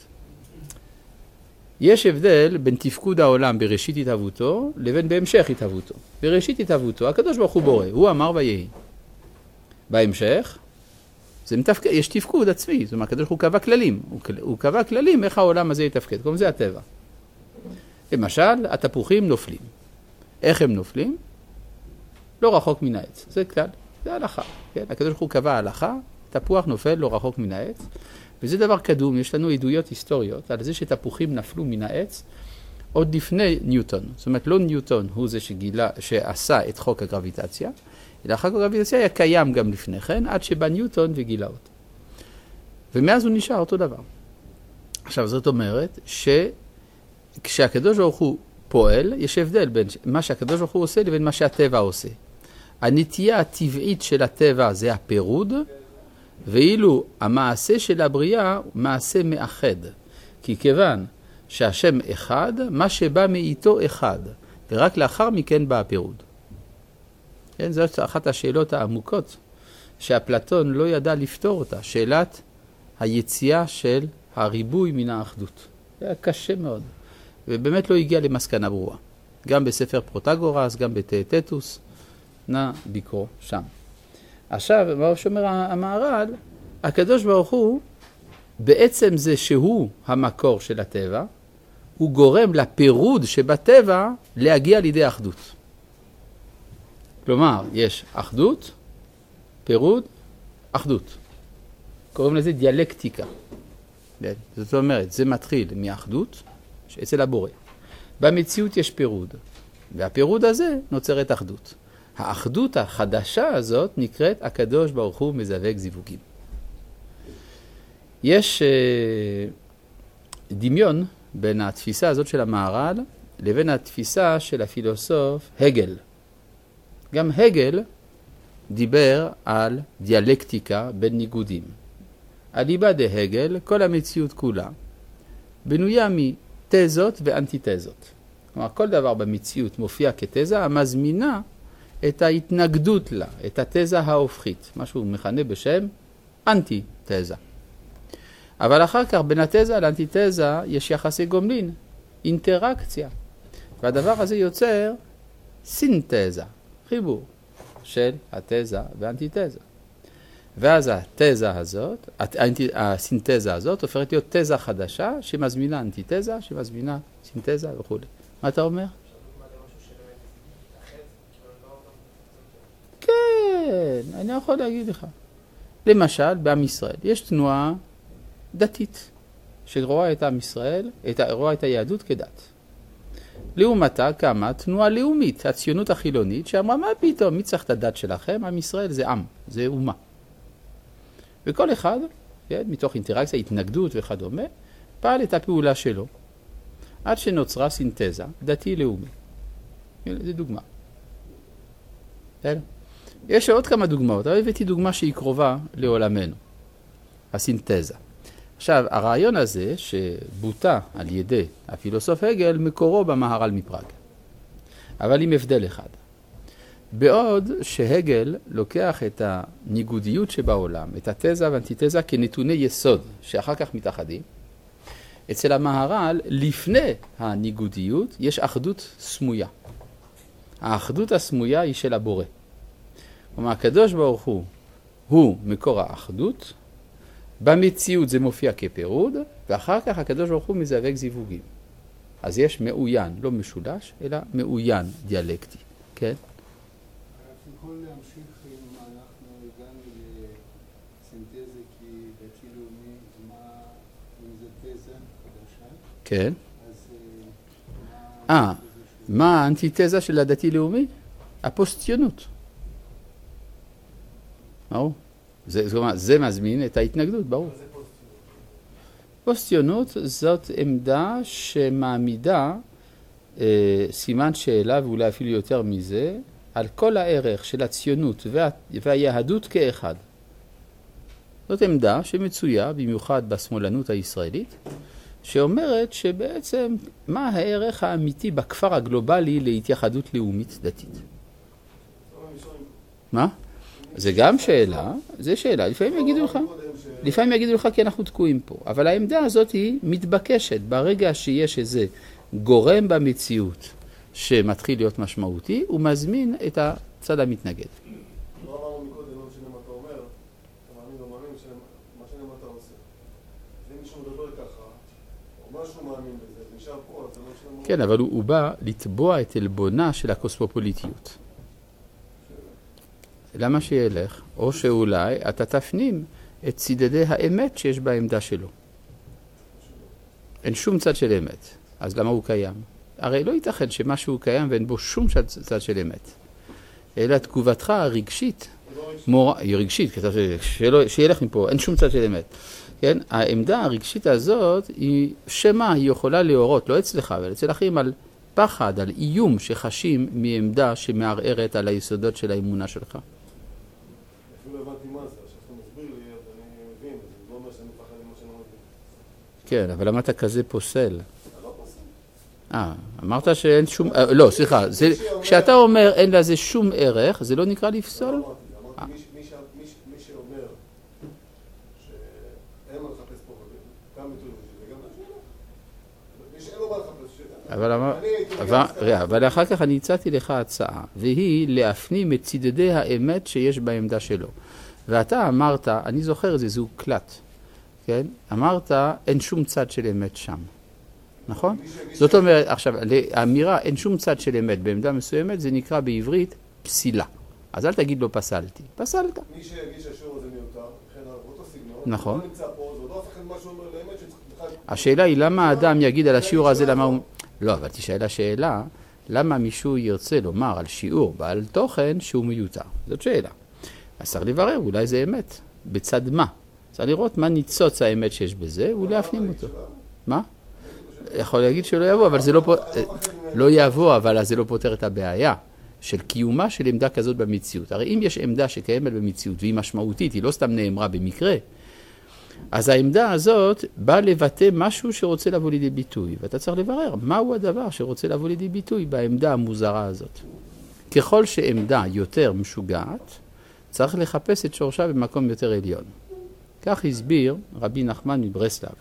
יש הבדל בין תפקוד העולם בראשית התהוותו לבין בהמשך התהוותו. בראשית התהוותו, הקדוש ברוך הוא בורא, הוא אמר ויהי. בהמשך, זה מתפקד, יש תפקוד עצמי, זאת אומרת, הקדוש ברוך הוא קבע כללים, הוא, הוא קבע כללים איך העולם הזה יתפקד, כמו זה הטבע. למשל, התפוחים נופלים. איך הם נופלים? לא רחוק מן העץ, זה כלל, זה הלכה. כן? הקדוש ברוך הוא קבע הלכה, תפוח נופל לא רחוק מן העץ, וזה דבר קדום, יש לנו עדויות היסטוריות על זה שתפוחים נפלו מן העץ עוד לפני ניוטון. זאת אומרת, לא ניוטון הוא זה שגילה, שעשה את חוק הגרביטציה, אלא חוק הגרביטציה היה קיים גם לפני כן, עד שבא ניוטון וגילה אותו. ומאז הוא נשאר אותו דבר. עכשיו, זאת אומרת שכשהקדוש ברוך הוא פועל, יש הבדל בין מה שהקדוש ברוך הוא עושה לבין מה שהטבע עושה. הנטייה הטבעית של הטבע זה הפירוד, ואילו המעשה של הבריאה הוא מעשה מאחד. כי כיוון שהשם אחד, מה שבא מאיתו אחד, ורק לאחר מכן בא הפירוד. כן, זאת אחת השאלות העמוקות שאפלטון לא ידע לפתור אותה, שאלת היציאה של הריבוי מן האחדות. זה היה קשה מאוד, ובאמת לא הגיע למסקנה ברורה. גם בספר פרוטגורס, גם בתטוס, נא לקרוא שם. עכשיו, מה שאומר המהר"ל, הקדוש ברוך הוא, בעצם זה שהוא המקור של הטבע, הוא גורם לפירוד שבטבע להגיע לידי אחדות. כלומר, יש אחדות, פירוד, אחדות. קוראים לזה דיאלקטיקה. זאת אומרת, זה מתחיל מאחדות אצל הבורא. במציאות יש פירוד, והפירוד הזה נוצרת אחדות. האחדות החדשה הזאת נקראת הקדוש ברוך הוא מזווק זיווגים. יש uh, דמיון בין התפיסה הזאת של המהר"ל לבין התפיסה של הפילוסוף הגל. גם הגל דיבר על דיאלקטיקה בין ניגודים. אליבא דהגל, כל המציאות כולה בנויה מתזות ואנטיתזות. כלומר, כל דבר במציאות מופיע כתזה המזמינה את ההתנגדות לה, את התזה ההופכית, מה שהוא מכנה בשם אנטי-תזה. אבל אחר כך בין התזה לאנטי-תזה יש יחסי גומלין, אינטראקציה. והדבר הזה יוצר סינתזה, חיבור של התזה ואנטי-תזה. ואז התזה הזאת, הסינתזה הזאת, הופכת להיות תזה חדשה שמזמינה אנטי-תזה, שמזמינה סינתזה וכו'. מה אתה אומר? כן, אני יכול להגיד לך. למשל, בעם ישראל, יש תנועה דתית, שרואה את עם ישראל, את, רואה את היהדות כדת. לעומתה קמה תנועה לאומית, הציונות החילונית, שאמרה, מה פתאום, מי צריך את הדת שלכם? עם ישראל זה עם, זה אומה. וכל אחד, כן, מתוך אינטראקציה, התנגדות וכדומה, פעל את הפעולה שלו, עד שנוצרה סינתזה, דתי-לאומי. זו דוגמה. יש עוד כמה דוגמאות, אבל הבאתי דוגמה שהיא קרובה לעולמנו, הסינתזה. עכשיו, הרעיון הזה שבוטה על ידי הפילוסוף הגל, מקורו במהר"ל מפראג. אבל עם הבדל אחד. בעוד שהגל לוקח את הניגודיות שבעולם, את התזה והאנטיתזה כנתוני יסוד, שאחר כך מתאחדים, אצל המהר"ל, לפני הניגודיות, יש אחדות סמויה. האחדות הסמויה היא של הבורא. כלומר, הקדוש ברוך הוא, הוא מקור האחדות, במציאות זה מופיע כפירוד, ואחר כך הקדוש ברוך הוא מזווק זיווגים. אז יש מאוין, לא משולש, אלא מאוין דיאלקטי. כן? אתה יכול להמשיך אם אנחנו הגענו לסינתזה כי דתי-לאומי, מה אם זה תזה חדשה? כן. אז אה, מה האנטיתזה של הדתי-לאומי? הפוסט-ציונות. ברור. זה, זה, זה מזמין את ההתנגדות, ברור. פוסט-ציונות זאת עמדה שמעמידה אה, סימן שאלה, ואולי אפילו יותר מזה, על כל הערך של הציונות וה, והיהדות כאחד. זאת עמדה שמצויה במיוחד בשמאלנות הישראלית, שאומרת שבעצם מה הערך האמיתי בכפר הגלובלי להתייחדות לאומית דתית. מה? זה גם שאלה, זה שאלה, לפעמים יגידו לך, לפעמים יגידו לך כי אנחנו תקועים פה, אבל העמדה הזאת היא מתבקשת ברגע שיש איזה גורם במציאות שמתחיל להיות משמעותי, הוא מזמין את הצד המתנגד. לא אמרנו מקודם, לא משנה מה אתה אומר, אתה מאמין לא מאמין, מה שנה מה אתה עושה. אם מישהו מדבר ככה, או משהו מאמין בזה, נשאר פה, אז זה לא משנה מה... כן, אבל הוא, הוא בא לתבוע את אלבונה של הקוסמופוליטיות. למה שילך? או שאולי אתה תפנים את צידדי האמת שיש בעמדה שלו. אין שום צד של אמת. אז למה הוא קיים? הרי לא ייתכן שמשהו קיים ואין בו שום צד של אמת. אלא תגובתך הרגשית, מור... היא רגשית, שלא, שילך מפה, אין שום צד של אמת. כן? העמדה הרגשית הזאת היא שמה היא יכולה להורות, לא אצלך, אבל אצל אחרים על פחד, על איום שחשים מעמדה שמערערת על היסודות של האמונה שלך. אפילו הבנתי מה זה, עכשיו אתה מסביר לי, אז אני מבין, זה לא אומר שאני מפחד ממה שאני לא מבין. כן, אבל למה אתה כזה פוסל? אתה לא פוסל. אה, אמרת שאין שום... אה, לא, סליחה, זה, כשאתה אומר אין לזה שום ערך, זה לא נקרא לפסול? אמרתי, אמרתי, מי ש- מי ש- מי ש- מי שאומר שאין מה לחפש פה, גם ביטוי וגם לא, מי שאין לו מה לחפש, ש- אבל, אמר, אני הייתי אבל, מגיע ראה, אבל אחר כך אני הצעתי לך הצעה, והיא להפנים את צידדי האמת שיש בעמדה שלו. ואתה אמרת, אני זוכר את זה, זה הוקלט, כן? אמרת, אין שום צד של אמת שם, נכון? זאת אומרת, עכשיו, האמירה, אין שום צד של אמת בעמדה מסוימת, זה נקרא בעברית פסילה. אז אל תגיד לו פסלתי, פסלת. מי שיגיש השיעור הזה מיותר, לכן באותו סגנון, נכון. לא נמצא פה, זה לא אף אחד מה שאומר לאמת שצריך בכלל... השאלה היא למה האדם יגיד על השיעור הזה למה הוא... לא, אבל תשאל השאלה, למה מישהו ירצה לומר על שיעור בעל תוכן שהוא מיותר? זאת שאלה. אז צריך לברר, אולי זה אמת. בצד מה? צריך לראות מה ניצוץ האמת שיש בזה, ולהפנים אותו. מה? יכול להגיד שלא יבוא, אבל זה לא... פו- לא יבוא, אבל זה לא פותר את הבעיה של קיומה של עמדה כזאת במציאות. הרי אם יש עמדה שקיימת במציאות והיא משמעותית, היא לא סתם נאמרה במקרה, אז העמדה הזאת באה לבטא משהו שרוצה לבוא לידי ביטוי, ואתה צריך לברר מהו הדבר שרוצה לבוא לידי ביטוי בעמדה המוזרה הזאת. ככל שעמדה יותר משוגעת, צריך לחפש את שורשה במקום יותר עליון. כך הסביר רבי נחמן מברסלב,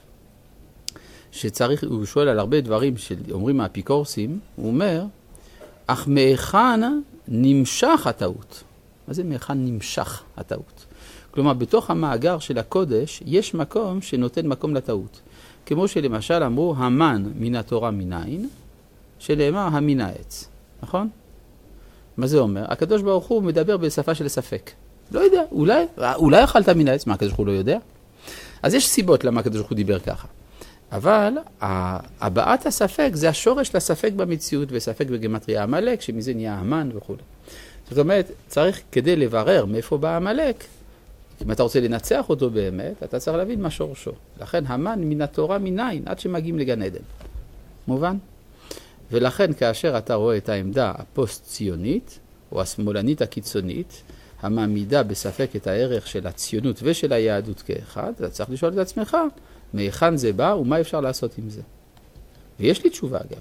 שצריך, הוא שואל על הרבה דברים שאומרים האפיקורסים, הוא אומר, אך מהיכן נמשך הטעות? מה זה מהיכן נמשך הטעות? כלומר, בתוך המאגר של הקודש יש מקום שנותן מקום לטעות. כמו שלמשל אמרו, המן מן התורה מנין, שנאמר המן העץ. נכון? מה זה אומר? הקדוש ברוך הוא מדבר בשפה של ספק. לא יודע, אולי, אולי אכלת מן העץ, מה הקדוש ברוך הוא לא יודע? אז יש סיבות למה הקדוש ברוך הוא דיבר ככה. אבל הבעת הספק זה השורש לספק במציאות, וספק בגמטריה המלאק, שמזה נהיה המן וכו'. זאת אומרת, צריך כדי לברר מאיפה בא המלאק, אם אתה רוצה לנצח אותו באמת, אתה צריך להבין מה שורשו. לכן המן מן התורה מנין, עד שמגיעים לגן עדן. מובן? ולכן כאשר אתה רואה את העמדה הפוסט-ציונית, או השמאלנית הקיצונית, המעמידה בספק את הערך של הציונות ושל היהדות כאחד, אתה צריך לשאול את עצמך, מהיכן זה בא ומה אפשר לעשות עם זה. ויש לי תשובה אגב.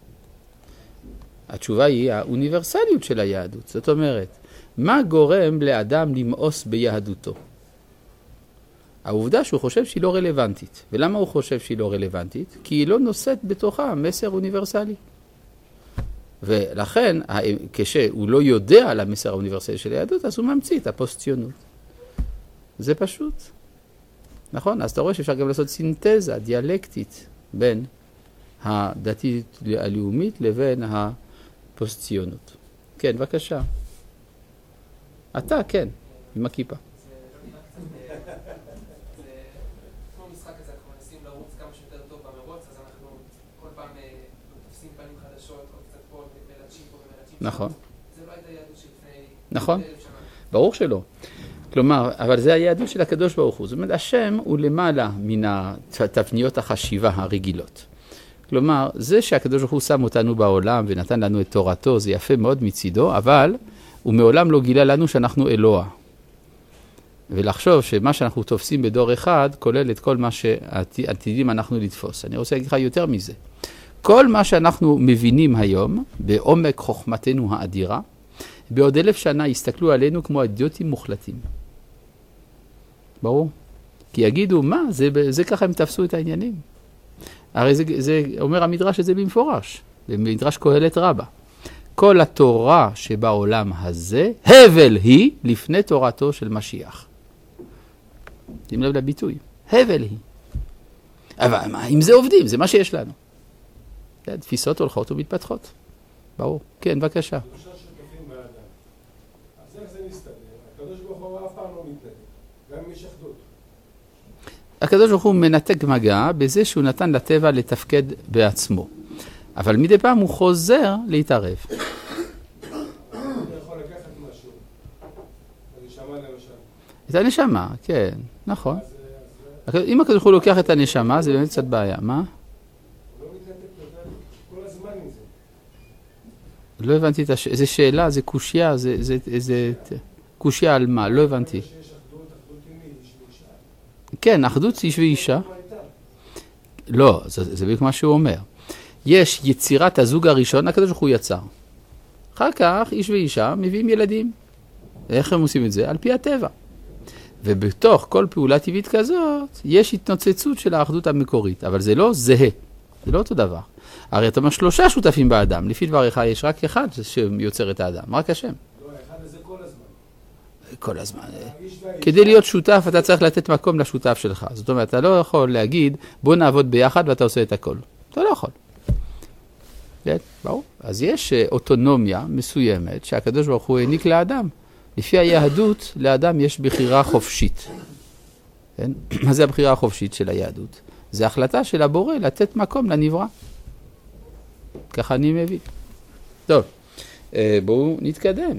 התשובה היא האוניברסליות של היהדות. זאת אומרת, מה גורם לאדם למאוס ביהדותו? העובדה שהוא חושב שהיא לא רלוונטית. ולמה הוא חושב שהיא לא רלוונטית? כי היא לא נושאת בתוכה מסר אוניברסלי. ולכן, כשהוא לא יודע על המסר האוניברסלי של היהדות, אז הוא ממציא את הפוסט-ציונות. זה פשוט. נכון? אז אתה רואה שאפשר גם לעשות סינתזה דיאלקטית בין הדתית הלאומית לבין הפוסט-ציונות. כן, בבקשה. אתה, כן, עם הכיפה. זה כמו משחק הזה, אנחנו מנסים לרוץ כמה שיותר טוב במרוץ, אז אנחנו כל פעם תופסים פנים חדשות, או קצת פה, ומלטשים פה ומלטשים שם. נכון. זה לא הייתה יהדות שלפני... נכון. אלף שנה. ברור שלא. כלומר, אבל זה היהדות של הקדוש ברוך הוא. זאת אומרת, השם הוא למעלה מן התבניות החשיבה הרגילות. כלומר, זה שהקדוש ברוך הוא שם אותנו בעולם ונתן לנו את תורתו, זה יפה מאוד מצידו, אבל הוא מעולם לא גילה לנו שאנחנו אלוה. ולחשוב שמה שאנחנו תופסים בדור אחד, כולל את כל מה שעתידים אנחנו לתפוס. אני רוצה להגיד לך יותר מזה. כל מה שאנחנו מבינים היום, בעומק חוכמתנו האדירה, בעוד אלף שנה יסתכלו עלינו כמו אידיוטים מוחלטים. ברור? כי יגידו, מה? זה, זה ככה הם תפסו את העניינים. הרי זה, זה אומר המדרש הזה במפורש, במדרש קהלת רבה. כל התורה שבעולם הזה, הבל היא לפני תורתו של משיח. שים לב לביטוי, הבל היא. אבל מה, אם זה עובדים, זה מה שיש לנו. תפיסות הולכות ומתפתחות. ברור. כן, בבקשה. שלושה שותפים באדם. אז איך זה מסתדר? הקדוש ברוך הוא אף פעם לא מתנגד, גם אם יש אחדות. הקדוש ברוך הוא מנתק מגע בזה שהוא נתן לטבע לתפקד בעצמו. אבל מדי פעם הוא חוזר להתערב. אני יכול לקחת משהו, הנשמה למשל. את הנשמה, כן, נכון. אז, אז אם הקדוש ברוך הוא לוקח את הנשמה, זה באמת קצת בעיה. מה? הוא לא מתנתק לבד, כל הזמן עם זה. לא הבנתי את השאלה, איזה שאלה, זה קושיה, זה, זה, זה, קושיה על מה? לא הבנתי. שיש אחדות, אחדות עם מי, איש ואישה. כן, אחדות איש ואישה. מה הייתה? לא, זה, זה בדיוק מה שהוא אומר. יש יצירת הזוג הראשון, הקדוש ברוך הוא יצר. אחר כך איש ואישה מביאים ילדים. איך הם עושים את זה? על פי הטבע. ובתוך כל פעולה טבעית כזאת, יש התנוצצות של האחדות המקורית, אבל זה לא זהה, זה לא אותו דבר. הרי אתה אומר שלושה שותפים באדם, לפי דבריך יש רק אחד שיוצר את האדם, רק השם. לא, האחד הזה כל הזמן. כל הזמן. האיש והאישה. כדי להיות שותף, אתה צריך לתת מקום לשותף שלך. זאת אומרת, אתה לא יכול להגיד, בוא נעבוד ביחד ואתה עושה את הכל. אתה לא יכול. כן, ברור. אז יש אוטונומיה מסוימת שהקדוש ברוך הוא העניק לאדם. לפי היהדות, לאדם יש בחירה חופשית. כן? מה זה הבחירה החופשית של היהדות? זה החלטה של הבורא לתת מקום לנברא. ככה אני מבין. טוב, בואו נתקדם.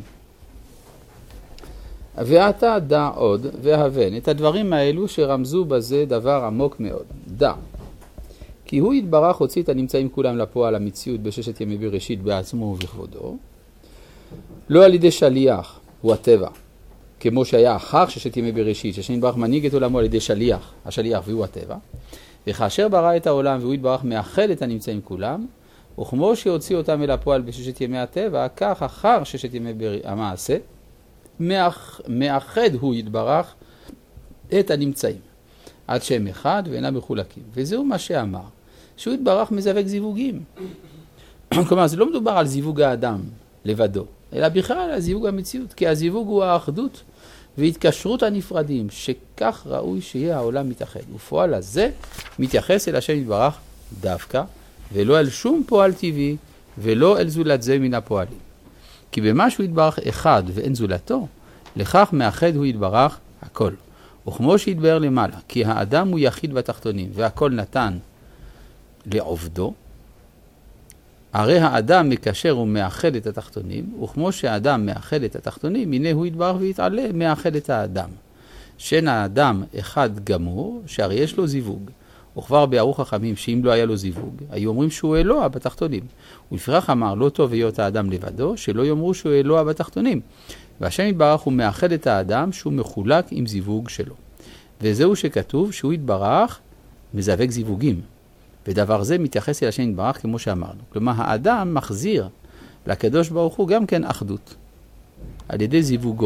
ואתה דע עוד והבן את הדברים האלו שרמזו בזה דבר עמוק מאוד. דע. כי הוא יתברך הוציא את הנמצאים כולם לפועל המציאות בששת ימי בראשית בעצמו ובכבודו. לא על ידי שליח. הוא הטבע, כמו שהיה אחר ששת ימי בראשית, ששם יתברך מנהיג את עולמו על ידי שליח, השליח והוא הטבע, וכאשר ברא את העולם והוא יתברך מאחד את הנמצאים כולם, וכמו שהוציא אותם אל הפועל בששת ימי הטבע, כך אחר ששת ימי בר... המעשה, מאח... מאחד הוא יתברך את הנמצאים, עד שהם אחד ואינם מחולקים. וזהו מה שאמר, שהוא יתברך מזווק זיווגים. כלומר, זה לא מדובר על זיווג האדם לבדו, אלא בכלל על זיווג המציאות, כי הזיווג הוא האחדות והתקשרות הנפרדים, שכך ראוי שיהיה העולם מתאחד. ופועל הזה מתייחס אל השם יתברך דווקא, ולא אל שום פועל טבעי, ולא אל זולת זה מן הפועלים. כי במה שהוא יתברך אחד ואין זולתו, לכך מאחד הוא יתברך הכל. וכמו שהתבאר למעלה, כי האדם הוא יחיד בתחתונים, והכל נתן לעובדו, הרי האדם מקשר ומאחד את התחתונים, וכמו שהאדם מאחד את התחתונים, הנה הוא יתברך ויתעלה, מאחד את האדם. שאין האדם אחד גמור, שהרי יש לו זיווג. וכבר ביארו חכמים שאם לא היה לו זיווג, היו אומרים שהוא אלוה בתחתונים. ולפיכך אמר, לא טוב היות האדם לבדו, שלא יאמרו שהוא אלוה בתחתונים. והשם יתברך הוא מאחד את האדם שהוא מחולק עם זיווג שלו. וזהו שכתוב שהוא יתברך מזווק זיווגים. ודבר זה מתייחס אל השם יתברך כמו שאמרנו. כלומר, האדם מחזיר לקדוש ברוך הוא גם כן אחדות, על ידי זיווגו.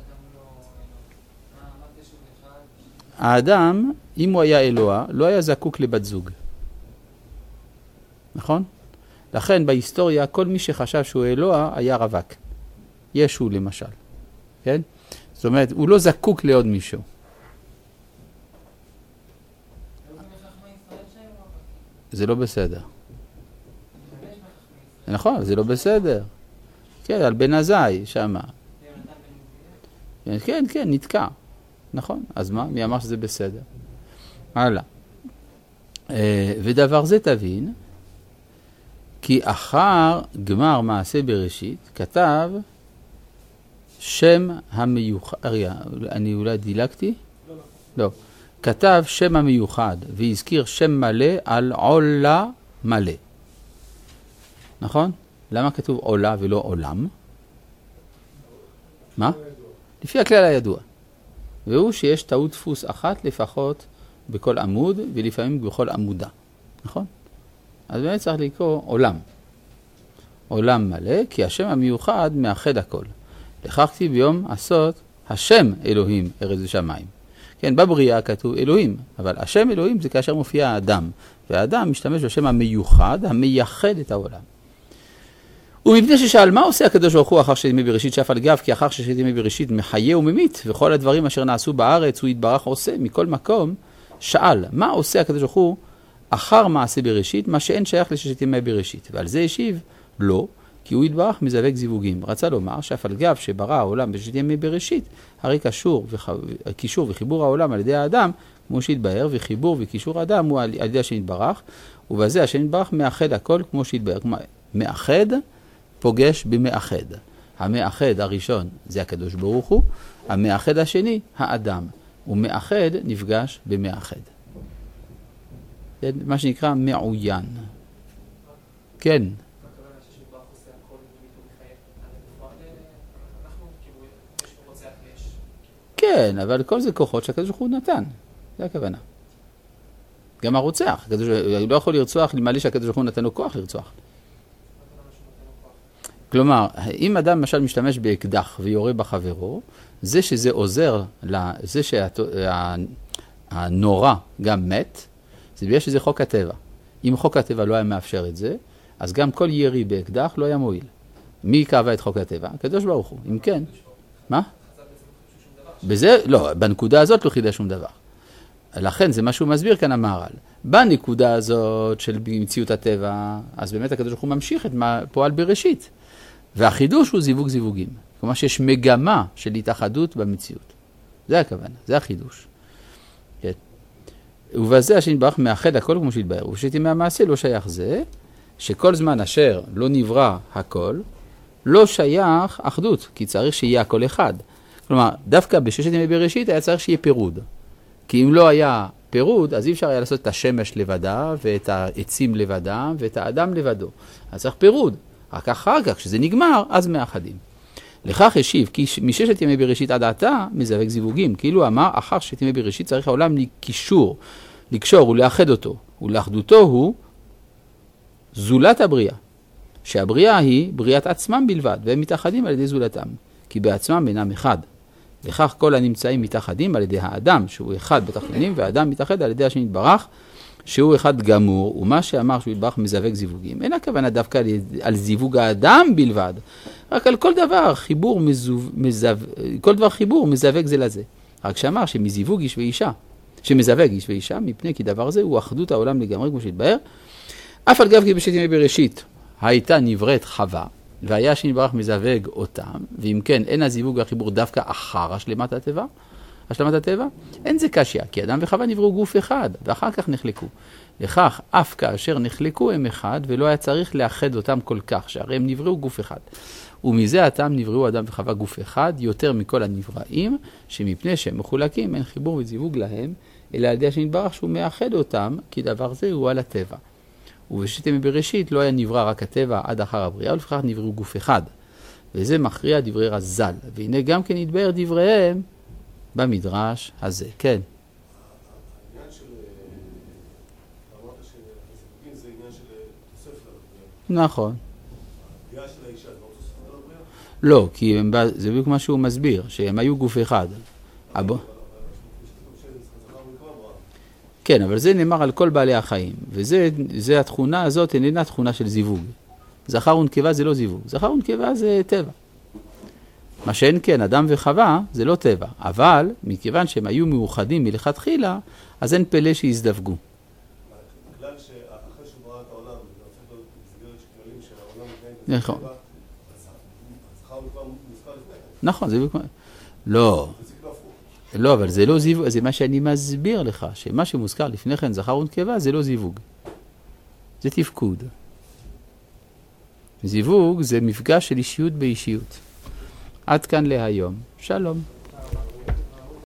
האדם, אם הוא היה אלוה, לא היה זקוק לבת זוג. נכון? לכן בהיסטוריה, כל מי שחשב שהוא אלוה היה רווק. ישו למשל. כן? זאת אומרת, הוא לא זקוק לעוד מישהו. זה לא בסדר. נכון, זה לא בסדר. כן, על בן עזאי, שמה. כן, כן, נתקע. נכון, אז מה? מי אמר שזה בסדר? הלאה. ודבר זה תבין, כי אחר גמר מעשה בראשית, כתב שם המיוחד, אני אולי דילגתי? לא, לא. לא. כתב שם המיוחד והזכיר שם מלא על עולה מלא. נכון? למה כתוב עולה ולא עולם? מה? לפי הכלל הידוע. והוא שיש טעות דפוס אחת לפחות בכל עמוד ולפעמים בכל עמודה. נכון? אז באמת צריך לקרוא עולם. עולם מלא, כי השם המיוחד מאחד הכל. לכך כתיב ביום עשות השם אלוהים ארץ ושמיים. כן, בבריאה כתוב אלוהים, אבל השם אלוהים זה כאשר מופיע האדם, והאדם משתמש בשם המיוחד, המייחד את העולם. ומפני ששאל מה עושה הקדוש ברוך הוא אחר ששת ימי בראשית שף על גב, כי אחר ששת ימי בראשית מחיה וממית, וכל הדברים אשר נעשו בארץ הוא יתברך עושה, מכל מקום שאל, מה עושה הקדוש ברוך הוא אחר מעשה בראשית, מה שאין שייך לששת ימי בראשית, ועל זה השיב לא, כי הוא יתברך מזווק זיווגים. רצה לומר שאף על גב שברא העולם בששת ימי בראשית, הרי קשור וקישור וחיבור העולם על ידי האדם, כמו שהתבהר, וחיבור וקישור האדם הוא על ידי השם יתברך, ובזה השם יתברך מאחד הכל כמו שהתבהר. כלומר, מאחד פוגש במאחד. המאחד הראשון זה הקדוש ברוך הוא, המאחד השני האדם. ומאחד נפגש במאחד. זה מה שנקרא מעוין. כן. הכוונה שיש ברוך עושה הכל ומיתו מחייב על הדבר, אנחנו כאילו, יש רוצח ויש... כן, אבל כל זה כוחות שהקדוש ברוך הוא נתן. זה הכוונה. גם הרוצח. הקדוש, הוא לא יכול לרצוח למעלה שהקדוש ברוך הוא נתן לו כוח לרצוח. כלומר, אם אדם למשל משתמש באקדח ויורה בחברו, זה שזה עוזר, זה שהנורא גם מת, זה בגלל שזה חוק הטבע. אם חוק הטבע לא היה מאפשר את זה, אז גם כל ירי באקדח לא היה מועיל. מי קבע את חוק הטבע? הקדוש ברוך הוא. אם כן, מה? בזה, לא, בנקודה הזאת לא חידש שום דבר. לכן זה מה שהוא מסביר כאן המהר"ל. בנקודה הזאת של מציאות הטבע, אז באמת הקדוש ברוך הוא ממשיך את מה פועל בראשית. והחידוש הוא זיווג זיווגים. כלומר שיש מגמה של התאחדות במציאות. זה הכוונה, זה החידוש. כן. ובזה השם יתברך מאחד הכל כמו שהתבהר. ושת ימי המעשה לא שייך זה, שכל זמן אשר לא נברא הכל, לא שייך אחדות, כי צריך שיהיה הכל אחד. כלומר, דווקא בששת ימי בראשית היה צריך שיהיה פירוד. כי אם לא היה פירוד, אז אי אפשר היה לעשות את השמש לבדה, ואת העצים לבדה, ואת האדם לבדו. אז צריך פירוד. רק אחר כך, כשזה נגמר, אז מאחדים. לכך השיב, כי מששת ימי בראשית עד עתה, מזווק זיווגים. כאילו אמר, אחר ששת ימי בראשית צריך העולם לקישור, לקשור ולאחד אותו. ולאחדותו הוא זולת הבריאה. שהבריאה היא בריאת עצמם בלבד, והם מתאחדים על ידי זולתם. כי בעצמם אינם אחד. לכך כל הנמצאים מתאחדים על ידי האדם, שהוא אחד בתחתונים, והאדם מתאחד על ידי השם יתברך, שהוא אחד גמור, ומה שאמר שהוא יתברך מזווק זיווגים. אין הכוונה דווקא על, על זיווג האדם בלבד, רק על כל דבר חיבור מזוב, מזו, כל דבר חיבור מזווק זה לזה. רק שאמר שמזיווג איש ואישה, שמזווק איש ואישה, מפני כי דבר זה הוא אחדות העולם לגמרי, כמו שהתבהר. אף על גב כי בשת ימי בראשית הייתה נבראת חווה, והיה שנתברך מזווג אותם, ואם כן, אין הזיווג והחיבור דווקא אחר השלמת הטבע, השלמת הטבע, אין זה קשיא, כי אדם וחווה נבראו גוף אחד, ואחר כך נחלקו. לכך, אף כאשר נחלקו הם אחד, ולא היה צריך לאחד אותם כל כך, שהרי הם נבראו גוף אחד. ומזה הטעם נבראו אדם וחווה גוף אחד, יותר מכל הנבראים, שמפני שהם מחולקים, אין חיבור וזיווג להם, אלא על ידי שנתברך שהוא מאחד אותם, כי דבר זה הוא על הטבע. ובשת ימי בראשית לא היה נברא רק הטבע עד אחר הבריאה, ולפיכך נבראו גוף אחד. וזה מכריע דברי רז"ל. והנה גם כן יתבהר דבריהם במדרש הזה. כן. העניין של... אמרת שהזיווגים זה עניין של תוספת לבריאה. נכון. הבריאה של האישה זה לא תוספת לבריאה? לא, כי הם, זה בדיוק מה שהוא מסביר, שהם היו גוף אחד. אבו? כן, אבל זה נאמר על כל בעלי החיים, וזה התכונה הזאת איננה תכונה של זיווג. זכר ונקבה זה לא זיווג, זכר ונקבה זה טבע. מה שאין כן, אדם וחווה זה לא טבע, אבל מכיוון שהם היו מאוחדים מלכתחילה, אז אין פלא שיזדווגו. בגלל שאחרי שברא את העולם, זה הופך להיות מסגרת של כללים שהעולם מתנהג נכון. בטבע, אז הזכר ונקבה מוזכר לפני. נכון, זה בדיוק... לא. לא, אבל זה לא זיווג, זה מה שאני מסביר לך, שמה שמוזכר לפני כן זכר ונקבה זה לא זיווג. זה תפקוד. זיווג זה מפגש של אישיות באישיות. עד כאן להיום. שלום.